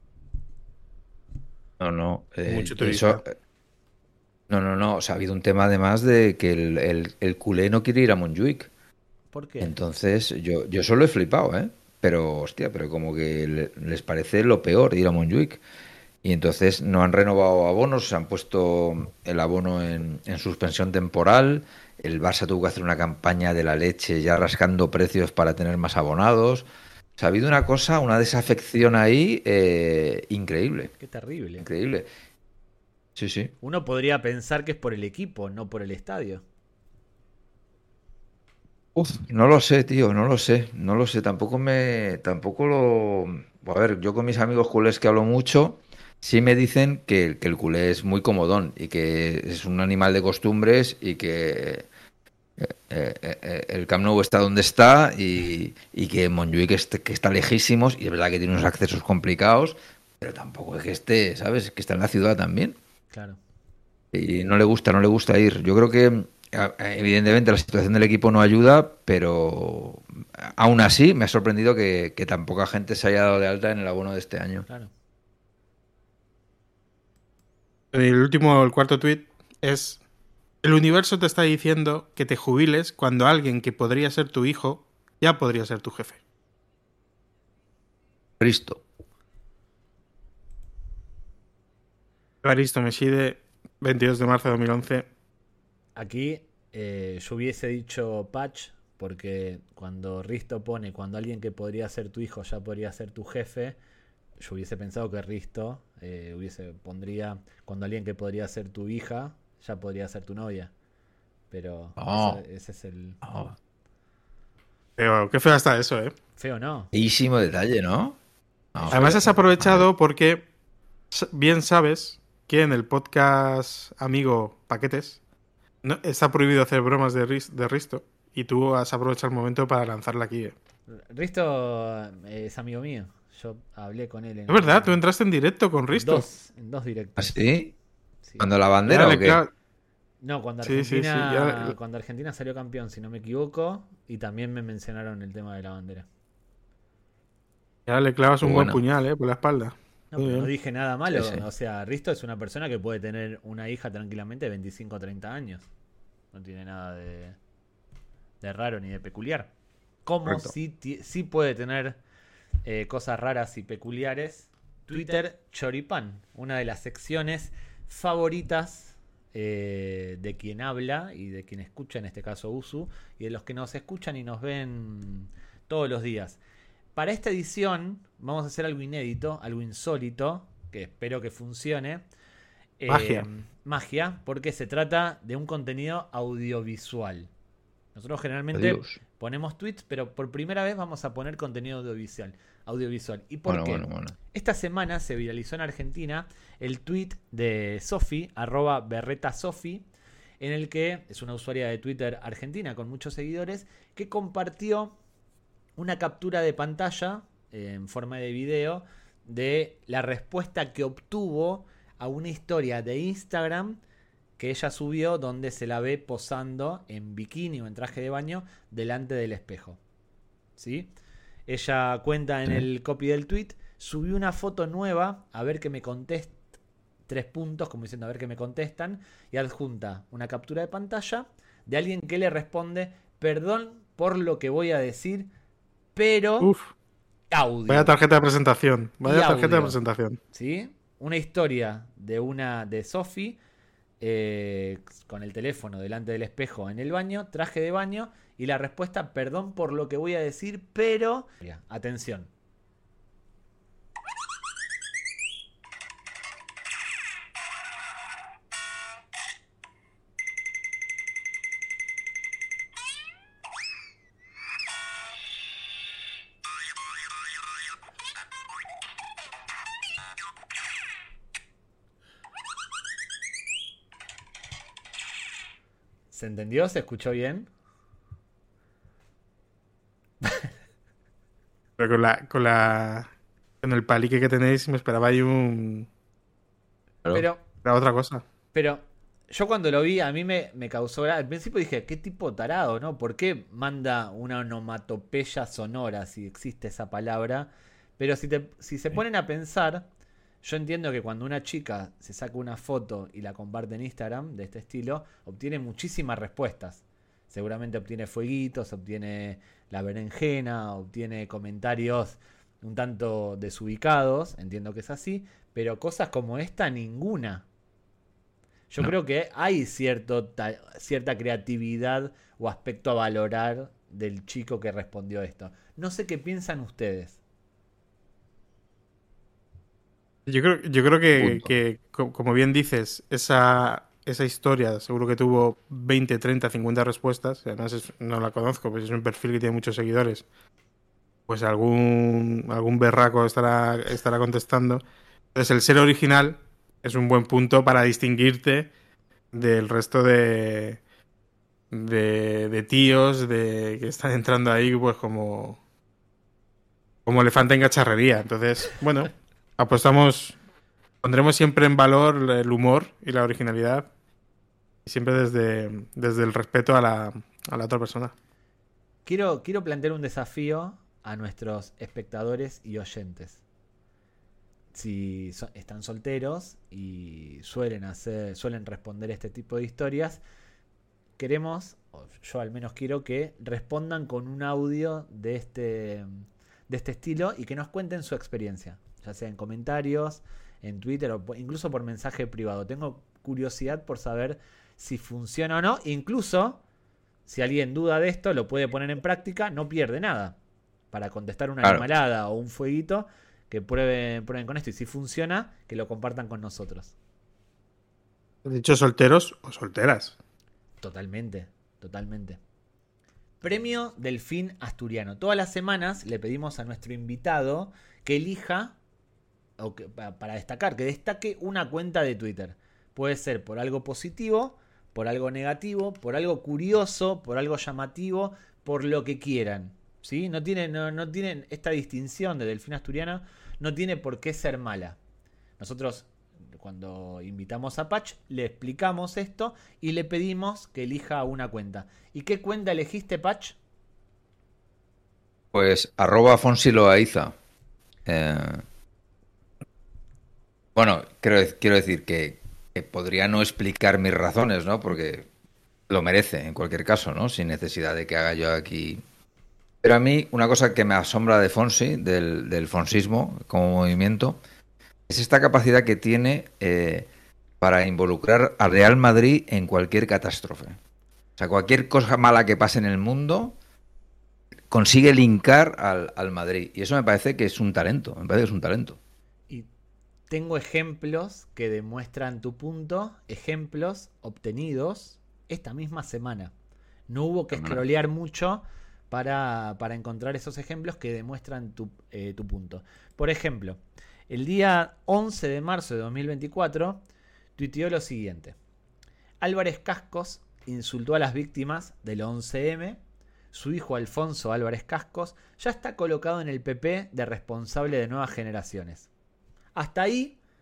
No, no. eh, Mucho y turista. eso, eh, no, no, no. O sea, ha habido un tema además de que el, el, el culé no quiere ir a Montjuic. ¿Por qué? Entonces, yo, yo solo he flipado, ¿eh? Pero, hostia, pero como que le- les parece lo peor ir a Montjuic. Y entonces no han renovado abonos, se han puesto el abono en, en suspensión temporal. El Barça tuvo que hacer una campaña de la leche ya rascando precios para tener más abonados. O sea, ha habido una cosa, una desafección ahí eh, increíble, Qué terrible. increíble. Sí, sí. Uno podría pensar que es por el equipo, no por el estadio. Uf, no lo sé, tío, no lo sé, no lo sé, tampoco me, tampoco lo... A ver, yo con mis amigos culés que hablo mucho, sí me dicen que, que el culé es muy comodón y que es un animal de costumbres y que eh, eh, eh, el Camp Nou está donde está y, y que Montjuic est- que está lejísimos y es verdad que tiene unos accesos complicados, pero tampoco es que esté, ¿sabes? Que está en la ciudad también. Claro. Y no le gusta, no le gusta ir. Yo creo que a- evidentemente la situación del equipo no ayuda, pero aún así me ha sorprendido que, que tan poca gente se haya dado de alta en el abono de este año. Claro. El último, el cuarto tuit es: el universo te está diciendo que te jubiles cuando alguien que podría ser tu hijo ya podría ser tu jefe. Cristo. Evaristo Meside, veintidós de marzo de dos mil once. Aquí eh, yo hubiese dicho patch porque cuando Risto pone cuando alguien que podría ser tu hijo ya podría ser tu jefe, yo hubiese pensado que Risto eh, hubiese pondría cuando alguien que podría ser tu hija ya podría ser tu novia. Pero Oh. ese, ese es el Oh, Pero qué feo está eso, ¿eh? feo, ¿no? feísimo detalle, ¿no? No, Además feo. has aprovechado porque s- bien sabes que en el podcast amigo Paquetes no, está prohibido hacer bromas de, Ris- de Risto y tú has aprovechado el momento para lanzarla aquí. ¿eh? Risto eh, es amigo mío. Yo hablé con él en Es verdad, tú entraste en directo con Risto. dos, en dos directos. ¿Así? Sí. ¿Cuando la Y bandera ahora o le qué? clava- No, cuando Sí, sí, sí, Argentina, ya- cuando Argentina salió campeón, si no me equivoco, y también me mencionaron el tema de la bandera. y ahora le clavas un Qué buen bueno. puñal, ¿eh? Por la espalda. No, Muy pero no bien. dije nada malo. Sí, sí. O sea, Risto es una persona que puede tener una hija tranquilamente de veinticinco o treinta años. No tiene nada de, de raro ni de peculiar. Como Correcto. sí, ti- sí puede tener eh, cosas raras y peculiares. Twitter Choripán, una de las secciones favoritas eh, de quien habla y de quien escucha, en este caso Usu, y de los que nos escuchan y nos ven todos los días. Para esta edición vamos a hacer algo inédito, algo insólito, que espero que funcione. Eh, Magia. Magia, porque se trata de un contenido audiovisual. Nosotros generalmente Adiós. ponemos tweets, pero por primera vez vamos a poner contenido audiovisual. audiovisual. ¿Y por Bueno, qué? bueno, bueno. Esta semana se viralizó en Argentina el tweet de Sofi, arroba berreta Sofi, en el que es una usuaria de Twitter argentina con muchos seguidores, que compartió una captura de pantalla eh, en forma de video de la respuesta que obtuvo a una historia de Instagram que ella subió donde se la ve posando en bikini o en traje de baño delante del espejo. ¿Sí? Ella cuenta en Sí. el copy del tweet, subí una foto nueva, a ver que me contesta, tres puntos, como diciendo a ver que me contestan, y adjunta una captura de pantalla de alguien que le responde, perdón por lo que voy a decir, pero Uf, audio. vaya tarjeta de presentación. Vaya Y tarjeta audio. de presentación. ¿Sí? Una historia de una de Sophie eh, con el teléfono delante del espejo en el baño, traje de baño, y la respuesta, perdón por lo que voy a decir, pero... Atención. ¿Se entendió? ¿Se escuchó bien? Pero con la, con la. Con el palique que tenéis, me esperaba ahí un. Claro. Pero, Era otra cosa. pero yo cuando lo vi, a mí me, me causó... Al principio dije, qué tipo tarado, ¿no? ¿Por qué manda una onomatopeya sonora, si existe esa palabra? Pero si, te, si se ponen a pensar, yo entiendo que cuando una chica se saca una foto y la comparte en Instagram de este estilo, obtiene muchísimas respuestas. Seguramente obtiene fueguitos, obtiene la berenjena, obtiene comentarios un tanto desubicados, entiendo que es así, pero cosas como esta, ninguna. Yo No. creo que hay cierto ta- cierta creatividad o aspecto a valorar del chico que respondió esto. No sé qué piensan ustedes. Yo creo, yo creo que, Punto. que, co- como bien dices, esa, esa historia seguro que tuvo veinte, treinta, cincuenta respuestas. Además, es- no la conozco, pues es un perfil que tiene muchos seguidores. Pues algún, algún berraco estará, estará contestando. Entonces, el ser original es un buen punto para distinguirte del resto de, de, de tíos de, que están entrando ahí, pues como, como elefante en cacharrería. Entonces, bueno, apostamos. Pondremos siempre en valor el humor y la originalidad, y siempre desde, desde el respeto a la, a la otra persona. Quiero, quiero plantear un desafío a nuestros espectadores y oyentes. Si so- están solteros y suelen hacer, suelen responder este tipo de historias, queremos, o yo al menos quiero que respondan con un audio de este, de este estilo y que nos cuenten su experiencia, ya sea en comentarios, en Twitter o po- incluso por mensaje privado. Tengo curiosidad por saber si funciona o no. Incluso, si alguien duda de esto, lo puede poner en práctica, no pierde nada. Para contestar una Claro. animalada o un fueguito, que prueben, prueben con esto. Y si funciona, que lo compartan con nosotros. He dicho solteros o solteras. Totalmente, totalmente. Premio Delfín Asturiano. Todas las semanas le pedimos a nuestro invitado que elija, o que, pa- para destacar, que destaque una cuenta de Twitter. Puede ser por algo positivo, por algo negativo, por algo curioso, por algo llamativo, por lo que quieran. ¿Sí? No tienen, no, no tienen esta distinción de Delfín Asturiano, no tiene por qué ser mala. Nosotros, cuando invitamos a Patch, le explicamos esto y le pedimos que elija una cuenta. ¿Y qué cuenta elegiste, Patch? Pues arroba Fonsi Loaiza. Eh, bueno, quiero, dec- quiero decir que, que podría no explicar mis razones, ¿no? Porque lo merece en cualquier caso, ¿no? Sin necesidad de que haga yo aquí. Pero a mí, una cosa que me asombra de Fonsi, del, del fonsismo como movimiento, es esta capacidad que tiene eh, para involucrar a Real Madrid en cualquier catástrofe. O sea, cualquier cosa mala que pase en el mundo consigue linkar al, al Madrid. Y eso me parece que es un talento. Me parece que es un talento. Y tengo ejemplos que demuestran tu punto, ejemplos obtenidos esta misma semana. No hubo que Semana. scrollear mucho para, para encontrar esos ejemplos que demuestran tu, eh, tu punto. Por ejemplo, el día once de marzo de dos mil veinticuatro tuiteó lo siguiente. Álvarez Cascos insultó a las víctimas del once eme. Su hijo Alfonso Álvarez Cascos ya está colocado en el P P de responsable de nuevas generaciones. Hasta ahí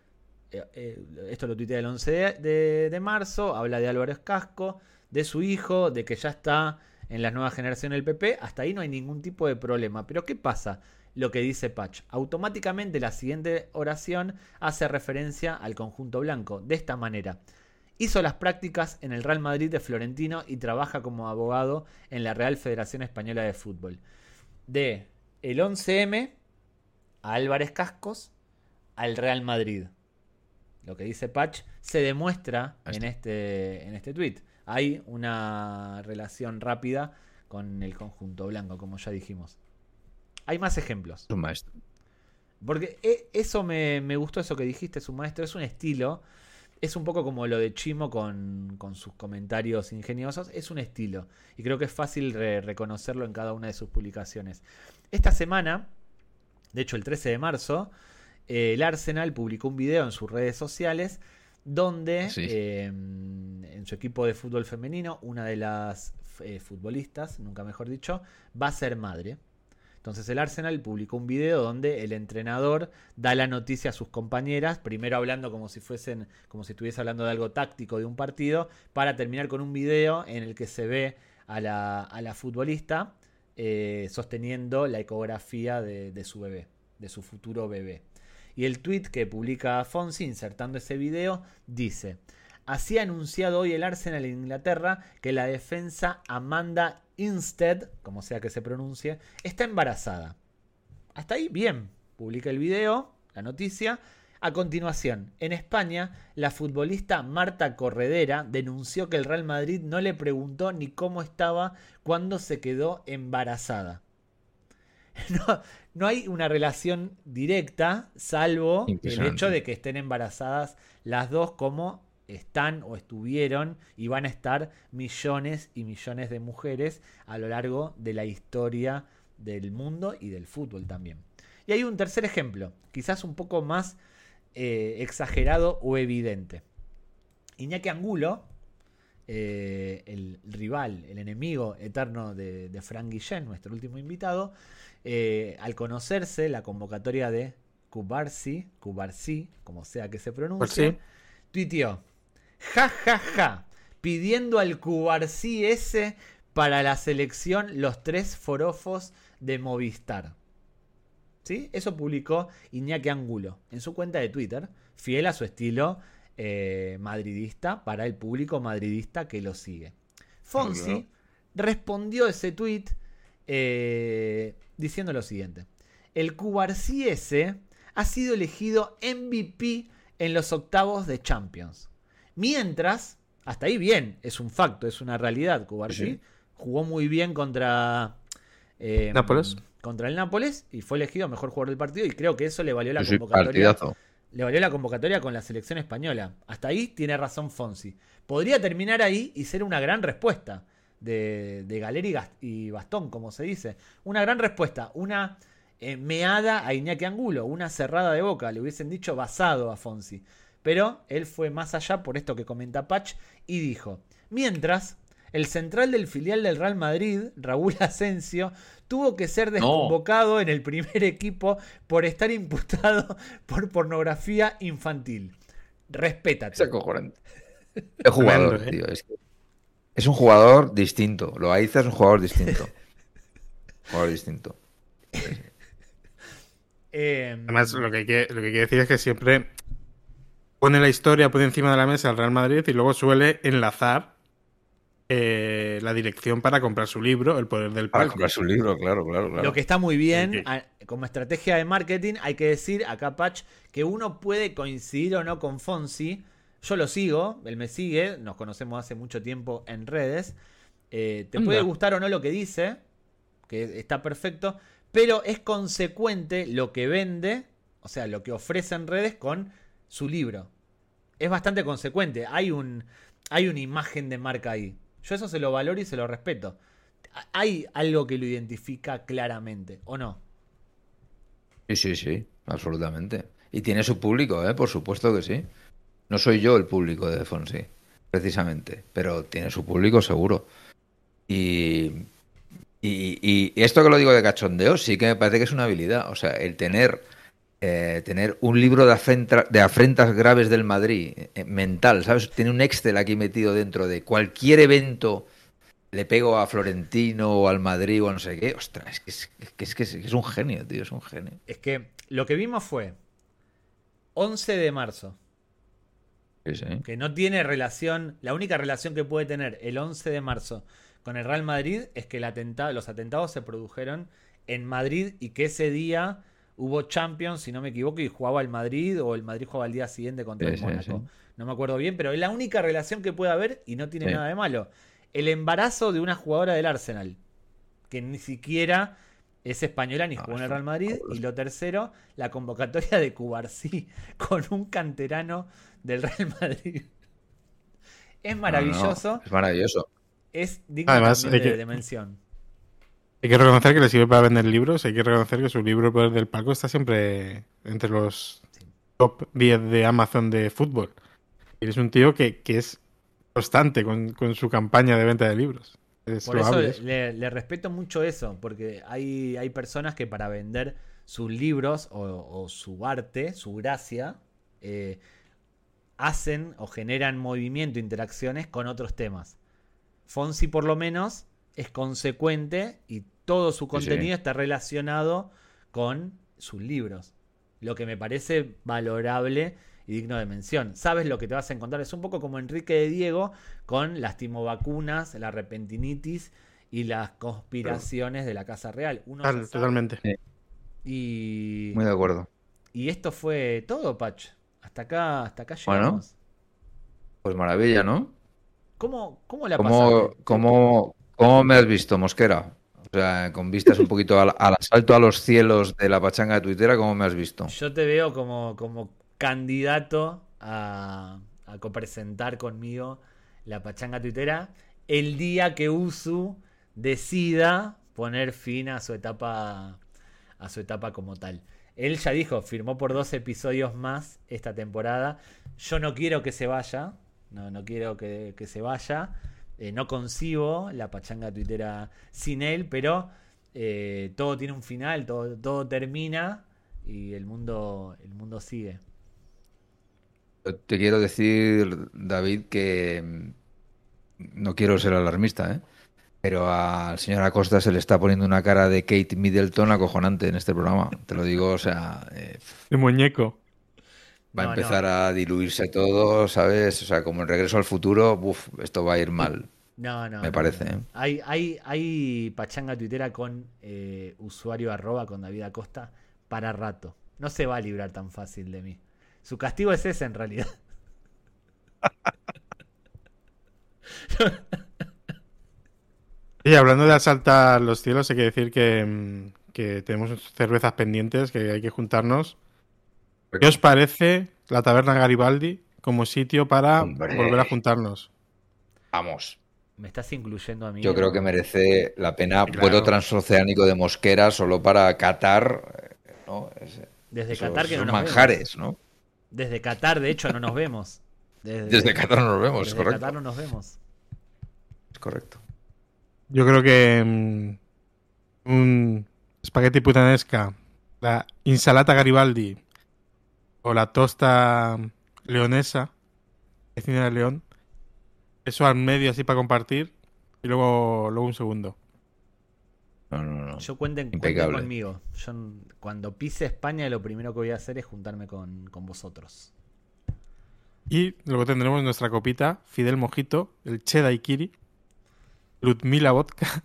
eh, eh, esto lo tuitea el once de, de, de marzo, habla de Álvarez Casco, de su hijo, de que ya está en la nueva generación del P P, hasta ahí no hay ningún tipo de problema. Pero ¿qué pasa? Lo que dice Patch. Automáticamente la siguiente oración hace referencia al conjunto blanco, de esta manera. Hizo las prácticas en el Real Madrid de Florentino y trabaja como abogado en la Real Federación Española de Fútbol. De el once eme a Álvarez Cascos al Real Madrid. Lo que dice Patch se demuestra en este, en este tweet. Hay una relación rápida con el conjunto blanco, como ya dijimos. Hay más ejemplos. Un maestro. Porque eso me, me gustó, eso que dijiste, es un maestro, es un estilo. Es un poco como lo de Chimo con, con sus comentarios ingeniosos. Es un estilo. Y creo que es fácil re- reconocerlo en cada una de sus publicaciones. Esta semana, de hecho el trece de marzo, eh, el Arsenal publicó un video en sus redes sociales donde sí. eh, en su equipo de fútbol femenino, una de las eh, futbolistas, nunca mejor dicho, va a ser madre. Entonces el Arsenal publicó un video donde el entrenador da la noticia a sus compañeras, primero hablando como si fuesen, como si estuviese hablando de algo táctico de un partido, para terminar con un video en el que se ve a la, a la futbolista eh, sosteniendo la ecografía de, de su bebé, de su futuro bebé. Y el tweet que publica Fonsi insertando ese video dice: así ha anunciado hoy el Arsenal en Inglaterra que la defensa Amanda Instead, como sea que se pronuncie, está embarazada. Hasta ahí, bien. Publica el video, la noticia. A continuación, en España, la futbolista Marta Corredera denunció que el Real Madrid no le preguntó ni cómo estaba cuando se quedó embarazada. No, no hay una relación directa, salvo el hecho de que estén embarazadas las dos, como están o estuvieron y van a estar millones y millones de mujeres a lo largo de la historia del mundo y del fútbol también. Y hay un tercer ejemplo, quizás un poco más eh, exagerado o evidente. Iñaki Angulo, eh, el rival, el enemigo eterno de, de Frank Guillén, nuestro último invitado, eh, al conocerse la convocatoria de Cubarsí, Cubarsí, como sea que se pronuncie, sí. tuiteó: ja, ja, ja, pidiendo al Cubarsí ese para la selección los tres forofos de Movistar. ¿Sí? Eso publicó Iñaki Angulo en su cuenta de Twitter, fiel a su estilo eh, madridista para el público madridista que lo sigue. Fonsi okay. respondió ese tweet eh, diciendo lo siguiente: el Cubarsí ese ha sido elegido M V P en los octavos de Champions. Mientras, hasta ahí bien, es un facto, es una realidad. Cubarsí sí. jugó muy bien contra eh, Nápoles. contra el Nápoles y fue elegido mejor jugador del partido, y creo que eso le valió la sí, convocatoria. Partidazo. Le valió la convocatoria con la selección española. Hasta ahí tiene razón Fonsi. Podría terminar ahí y ser una gran respuesta de, de Galeri y Bastón, como se dice. Una gran respuesta, una eh, meada a Iñaki Angulo, una cerrada de boca, le hubiesen dicho basado a Fonsi. Pero él fue más allá por esto que comenta Patch y dijo: mientras, el central del filial del Real Madrid, Raúl Asensio, tuvo que ser desconvocado no. en el primer equipo por estar imputado por pornografía infantil. Respétate. Es acojonante. Es jugador, ¿eh? tío. Es, que es un jugador distinto. Loaiza es un jugador distinto. Un jugador distinto. eh, Además, lo que, hay que, lo que hay que decir es que siempre pone la historia por encima de la mesa al Real Madrid y luego suele enlazar eh, la dirección para comprar su libro, El poder del palco. Para comprar su libro, claro, claro, claro. Lo que está muy bien, a, como estrategia de marketing, hay que decir acá, Patch, que uno puede coincidir o no con Fonsi. Yo lo sigo, él me sigue, nos conocemos hace mucho tiempo en redes. Eh, te Anda. puede gustar o no lo que dice, que está perfecto, pero es consecuente lo que vende, o sea, lo que ofrece en redes con su libro. Es bastante consecuente. Hay un, hay una imagen de marca ahí. Yo eso se lo valoro y se lo respeto. Hay algo que lo identifica claramente, ¿o no? Sí, sí, sí, absolutamente. Y tiene su público, ¿eh? Por supuesto que sí. No soy yo el público de Fonsi, precisamente, pero tiene su público seguro. Y, y, y esto que lo digo de cachondeo sí que me parece que es una habilidad. O sea, el tener eh, tener un libro de, afrenta, de afrentas graves del Madrid, eh, mental, ¿sabes? Tiene un Excel aquí metido dentro de cualquier evento, le pego a Florentino o al Madrid o a no sé qué. Ostras, es que es, que es, que es, que es un genio, tío, es un genio. Es que lo que vimos fue once de marzo. Sí, sí. Que no tiene relación, la única relación que puede tener el once de marzo con el Real Madrid es que el atentado, los atentados se produjeron en Madrid y que ese día hubo Champions, si no me equivoco, y jugaba el Madrid o el Madrid jugaba al día siguiente contra Sí, el sí, Mónaco. sí. No me acuerdo bien, pero es la única relación que puede haber y no tiene Sí. nada de malo. El embarazo de una jugadora del Arsenal, que ni siquiera es española ni No, jugó en es el Real Madrid. Y lo tercero, la convocatoria de Cubarsí con un canterano del Real Madrid. Es maravilloso. No, no, es maravilloso. Es digno Además, también hay de, que- de mención. Hay que reconocer que le sirve para vender libros, hay que reconocer que su libro El Poder del Palco está siempre entre los Sí. top diez de Amazon de fútbol. Y es un tío que, que es constante con, con su campaña de venta de libros. Es Por eso loable le, eso. le- le respeto mucho eso, porque hay, hay personas que para vender sus libros o, o su arte, su gracia, eh, hacen o generan movimiento, interacciones con otros temas. Fonsi por lo menos es consecuente y todo su contenido sí. está relacionado con sus libros. Lo que me parece valorable y digno de mención. Sabes lo que te vas a encontrar. Es un poco como Enrique de Diego con las timovacunas, la repentinitis y las conspiraciones de la Casa Real. Uno ya Tal- sabe. totalmente. Y, Muy de acuerdo. y esto fue todo, Patch. Hasta acá, hasta acá Bueno. llegamos. Pues maravilla, ¿no? ¿Cómo, cómo la ¿Cómo, pasaste? cómo, cómo me has visto, Mosquera? O sea, con vistas un poquito al, al asalto a los cielos de la pachanga tuitera, ¿cómo me has visto? Yo te veo como, como candidato a, a copresentar conmigo la pachanga tuitera el día que Usu decida poner fin a su etapa a su etapa como tal. Él ya dijo, firmó por dos episodios más esta temporada. Yo no quiero que se vaya, no, no quiero que, que se vaya. Eh, no concibo la pachanga tuitera sin él, pero eh, todo tiene un final, todo, todo termina y el mundo, el mundo sigue. Te quiero decir, David, que mm, no quiero ser alarmista, ¿eh? Pero al señor Acosta se le está poniendo una cara de Kate Middleton acojonante en este programa. Te lo digo, o sea, eh, El muñeco. va No, a empezar no. a diluirse todo, ¿sabes? O sea, como en Regreso al Futuro, uf, esto va a ir mal. No, no. Me no, parece, no. ¿eh? Hay, hay, hay pachanga tuitera con eh, usuario arroba con David Acosta para rato. No se va a librar tan fácil de mí. Su castigo es ese en realidad. Y hablando de asaltar los cielos, hay que decir que, mm, que tenemos cervezas pendientes, que hay que juntarnos. ¿Qué os parece la Taberna Garibaldi como sitio para Hombre. volver a juntarnos? Vamos. ¿Me estás incluyendo a mí? Yo creo o- que merece la pena Sí, claro. vuelo transoceánico de Mosquera solo para Qatar, eh, ¿no? Es- Desde esos- Qatar que no esos nos manjares, vemos. ¿no? Desde Qatar, de hecho, no nos vemos. Desde, Desde Qatar no nos vemos, desde correcto. Qatar no nos vemos. Es correcto. Yo creo que mm, un espagueti putanesca, la insalata Garibaldi o la tosta leonesa, vecina de León, eso al medio así para compartir y luego, luego un segundo. No, no, no. Yo cuenten, cuenten Impecable. conmigo. Yo n- cuando pise España lo primero que voy a hacer es juntarme con, con vosotros. Y luego tendremos nuestra copita, Fidel Mojito, el Che Daiquiri, Ludmila Vodka.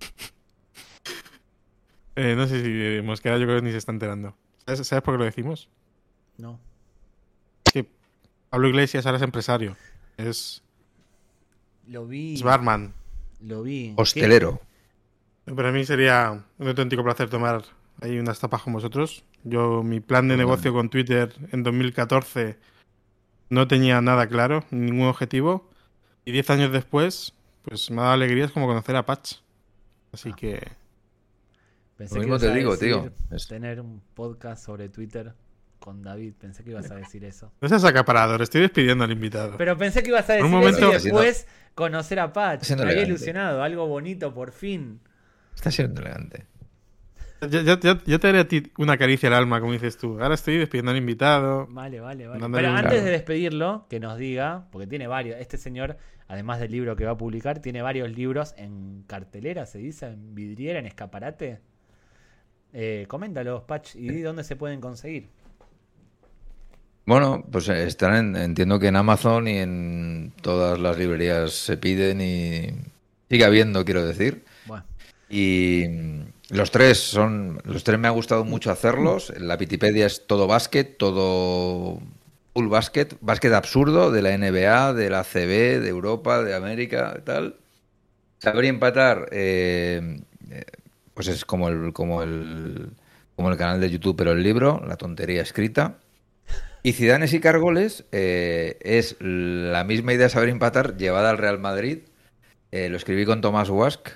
Eh, no sé si eh, Mosquera yo creo que ni se está enterando. ¿Sabes, ¿Sabes por qué lo decimos? No. Es que Pablo Iglesias ahora es empresario. Es, Lo vi. es barman. Lo vi. Hostelero. Para mí sería un auténtico placer tomar ahí unas tapas con vosotros. Yo, mi plan de negocio con Twitter en dos mil catorce no tenía nada claro, ningún objetivo. Y diez años después, pues me ha dado alegrías como conocer a Patch. Así que Pensé Lo que mismo ibas te a digo, decir tío. Es- tener un podcast sobre Twitter con David. Pensé que ibas a decir eso. no seas acaparador, estoy despidiendo al invitado. Pero pensé que ibas a decir Por un momento- eso y después conocer a Patch. Siendo Me había elegante. ilusionado. Algo bonito, por fin. Está siendo elegante. Yo, yo, yo, yo te haré a ti una caricia al alma, como dices tú. Ahora estoy despidiendo al invitado. Vale, vale, vale. Dándole Pero un- antes de despedirlo, que nos diga, porque tiene varios, este señor, además del libro que va a publicar, tiene varios libros en cartelera, se dice, en vidriera, en escaparate. Eh, coméntalos, Patch, y di dónde se pueden conseguir. Bueno, pues eh, están en- entiendo que en Amazon y en todas las librerías se piden y sigue habiendo, quiero decir. Bueno, Y mm, los tres son, los tres me ha gustado mucho hacerlos. La Wikipedia es todo básquet, todo full básquet, básquet absurdo de la N B A, de la C B, de Europa, de América, y tal. Saber y empatar, eh, eh, pues es como el, como el, como el canal de YouTube, pero el libro, la tontería escrita. Y Zidanes y Cárgoles eh, es la misma idea de saber empatar llevada al Real Madrid. Eh, lo escribí con Tomás Guasch.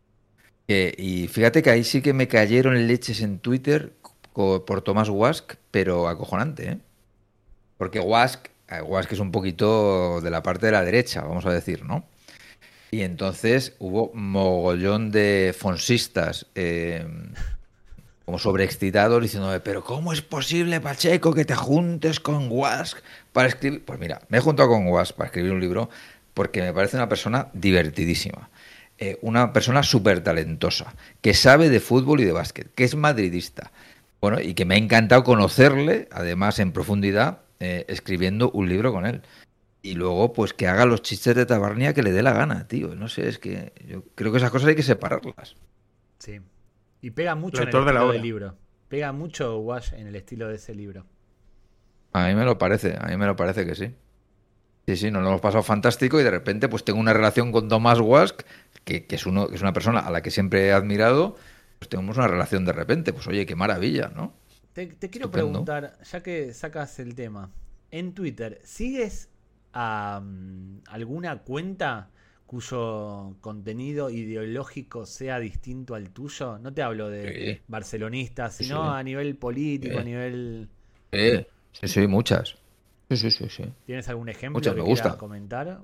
Eh, y fíjate que ahí sí que me cayeron leches en Twitter co- por Tomás Guasch, pero acojonante, ¿eh? Porque Guasch, eh, Guasch es un poquito de la parte de la derecha, vamos a decir, ¿no? Y entonces hubo mogollón de fonsistas eh, como sobreexcitados diciéndome, pero ¿cómo es posible, Pacheco, que te juntes con Guasch para escribir? Pues mira, me he juntado con Guasch para escribir un libro porque me parece una persona divertidísima. Eh, una persona súper talentosa, que sabe de fútbol y de básquet, que es madridista. Bueno, y que me ha encantado conocerle, además en profundidad, eh, escribiendo un libro con él. Y luego, pues que haga los chistes de tabarnia que le dé la gana, tío. No sé, es que yo creo que esas cosas hay que separarlas. sí. Y pega mucho El en el autor de la estilo obra. del libro. Pega mucho Wash en el estilo de ese libro. A mí me lo parece, a mí me lo parece que sí. Sí, sí, nos lo hemos pasado fantástico y de repente pues tengo una relación con Tomás Guasch, que, que es uno, que es una persona a la que siempre he admirado, pues tenemos una relación de repente, pues oye, qué maravilla, ¿no? Te, te quiero Estupendo. preguntar, ya que sacas el tema, en Twitter, ¿sigues a mm, alguna cuenta cuyo contenido ideológico sea distinto al tuyo? No te hablo de Sí, barcelonistas, sí, sino sí. a nivel político, Sí. a nivel... Sí, sí, sí, muchas. Sí, sí, sí, sí. ¿Tienes algún ejemplo Muchas, que me quieras gusta. comentar?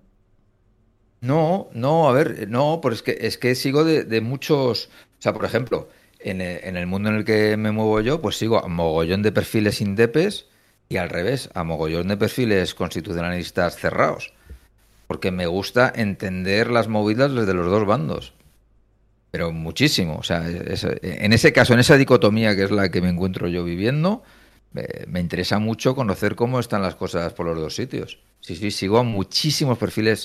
No, no, a ver, no, pero es que, es que sigo de, de muchos, o sea, por ejemplo, en el, en el mundo en el que me muevo yo, pues sigo a mogollón de perfiles indepes y al revés, a mogollón de perfiles constitucionalistas cerrados, porque me gusta entender las movidas desde los dos bandos, pero muchísimo, o sea, es- es- en ese caso, en esa dicotomía que es la que me encuentro yo viviendo, me, me interesa mucho conocer cómo están las cosas por los dos sitios. Sí, sí, sigo a muchísimos perfiles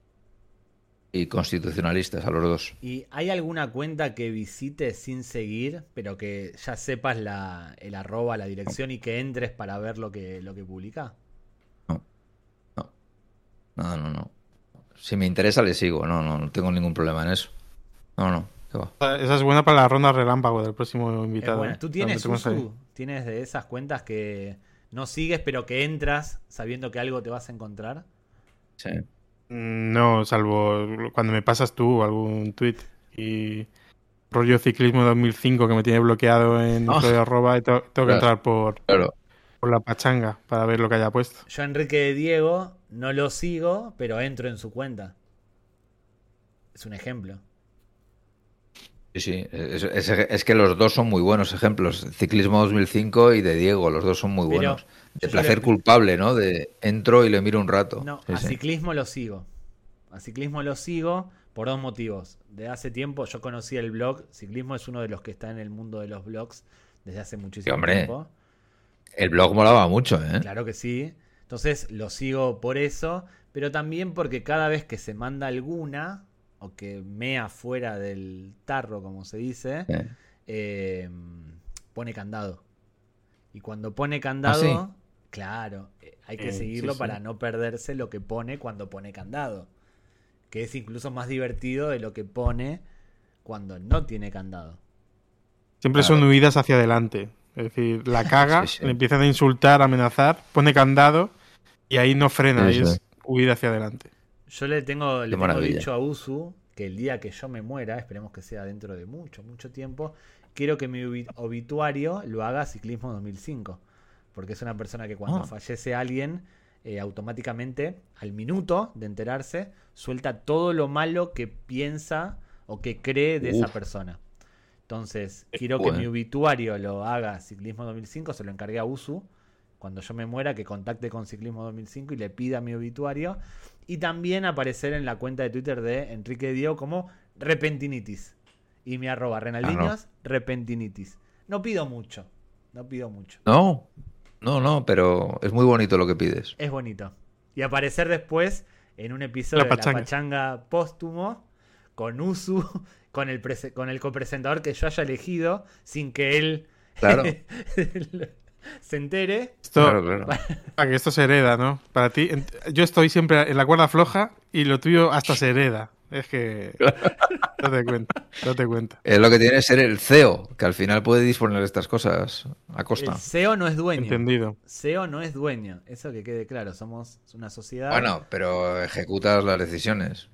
y constitucionalistas, a los dos. ¿Y hay alguna cuenta que visites sin seguir, pero que ya sepas la, el arroba, la dirección y que entres para ver lo que, lo que publica? No, no, no, no, no. Si me interesa, le sigo. No, no, no tengo ningún problema en eso. No, no, qué va. Esa es buena para la ronda relámpago del próximo Es invitado. buena. ¿eh? ¿Tú La tienes, metemos ahí. Usu? ¿Tienes de esas cuentas que no sigues, pero que entras sabiendo que algo te vas a encontrar? Sí. No, salvo cuando me pasas tú algún tweet y rollo ciclismo dos mil cinco que me tiene bloqueado en Ah. Florida arroba y to- tengo que Claro. entrar por, Claro. por la pachanga para ver lo que haya puesto. Yo a Enrique de Diego no lo sigo, pero entro en su cuenta. Es un ejemplo. Sí, sí. Es, es- es que los dos son muy buenos ejemplos. Ciclismo dos mil cinco y de Diego, los dos son muy Pero buenos. De yo placer le- culpable, ¿no? De entro y le miro un rato. No, Sí, a sí. ciclismo lo sigo. A ciclismo lo sigo por dos motivos. De hace tiempo yo conocí el blog. Ciclismo es uno de los que está en el mundo de los blogs desde hace muchísimo Sí, hombre. tiempo. El blog molaba mucho, ¿eh? Claro que sí. Entonces lo sigo por eso, pero también porque cada vez que se manda alguna, o que mea fuera del tarro, como se dice, Sí. eh, pone candado. Y cuando pone candado, ¿Ah, claro, eh, hay que Eh, seguirlo sí, sí. para no perderse lo que pone cuando pone candado. Que es incluso más divertido de lo que pone cuando no tiene candado. Siempre Claro. son huidas hacia adelante. Es decir, la caga, Sí, sí. le empiezan a insultar, a amenazar, pone candado y ahí no frena, Sí, ahí sí. es huida hacia adelante. Yo le tengo, le tengo maravilla. dicho a Usu que el día que yo me muera, esperemos que sea dentro de mucho, mucho tiempo, quiero que mi obi- obituario lo haga Ciclismo dos mil cinco. Porque es una persona que cuando Ah. fallece alguien, eh, automáticamente, al minuto de enterarse, suelta todo lo malo que piensa o que cree de esa Uf. persona. Entonces, quiero Bueno. que mi obituario lo haga Ciclismo dos mil cinco, se lo encargué a Usu. Cuando yo me muera, que contacte con Ciclismo dos mil cinco y le pida mi obituario. Y también aparecer en la cuenta de Twitter de Enrique Diego como Repentinitis. Y mi arroba Renaldiños, Repentinitis. No pido mucho, no pido mucho. No, no, no, pero es muy bonito lo que pides. Es bonito. Y aparecer después en un episodio La de pachanga. La Pachanga póstumo con Usu, con el, prese- con el copresentador que yo haya elegido, sin que él Claro. se entere. Esto, Claro, claro. para que esto se hereda, ¿no? Para ti, en- yo estoy siempre en la cuerda floja y lo tuyo hasta se hereda. Es que no te cuenta, no te cuenta. Es lo que tiene que ser el C E O, que al final puede disponer de estas cosas a costa. El C E O no es dueño. Entendido. C E O no es dueño. Eso que quede claro. Somos una sociedad. Bueno, pero ejecutas las decisiones.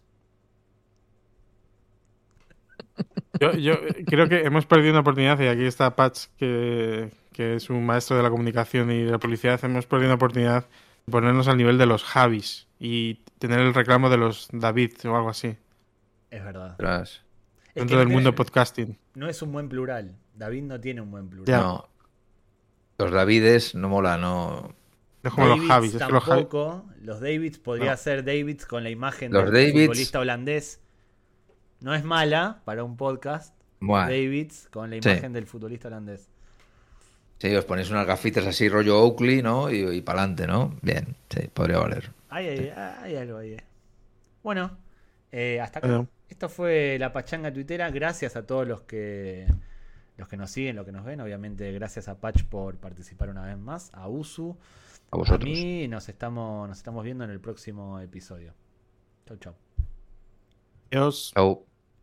Yo, yo creo que hemos perdido una oportunidad y aquí está Patch, que, que es un maestro de la comunicación y de la publicidad. Hemos perdido una oportunidad de ponernos al nivel de los Javis y tener el reclamo de los David o algo así. Es verdad. Ostras. Es que Dentro no del mundo tiene- podcasting. No es un buen plural. David no tiene un buen plural. Ya. No. Los Davides no mola, no. No es como los Davids Javis. Es que los Javis... tampoco. Los Davids podría No. ser Davids con la imagen Los del Davids- futbolista holandés. No es mala para un podcast. Buah. Davids con la Sí. imagen del futbolista holandés. Sí, os ponéis unas gafitas así rollo Oakley, ¿no? Y, y para adelante, ¿no? Bien, sí, podría valer. Hay, hay, hay algo ahí. eh. Bueno, eh, hasta acá. Bueno. Esto fue la pachanga tuitera. Gracias a todos los que los que nos siguen, los que nos ven. Obviamente, gracias a Patch por participar una vez más. A Usu. A A vosotros. mí. Nos estamos, nos estamos viendo en el próximo episodio. Chau, chau. Dios. Chao.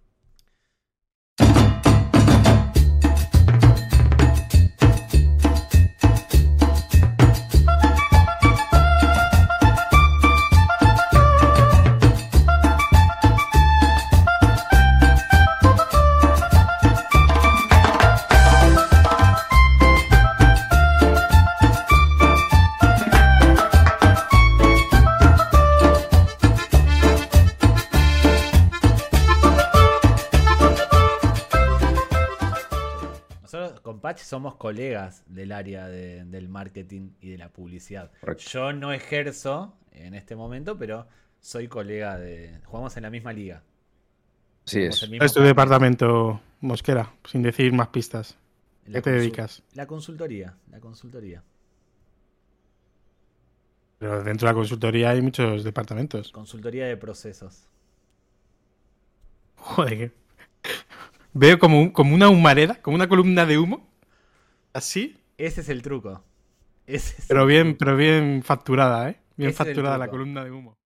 Nosotros con Patch somos colegas del área de- del marketing y de la publicidad. Correcto. Yo no ejerzo en este momento, pero soy colega de... Jugamos en la misma liga. Así Tenemos es. el mismo ¿Cuál es tu carnet. departamento, Mosquera? Sin decir más pistas. La ¿Qué te consul- dedicas? La consultoría, la consultoría. Pero dentro de la consultoría hay muchos departamentos. Consultoría de procesos. Joder, que- veo como, un- como una humareda, como una columna de humo. Así, Ese es el truco. Ese es pero el bien, truco. pero bien facturada, ¿eh? Bien Ese es el facturada la truco. columna de humo.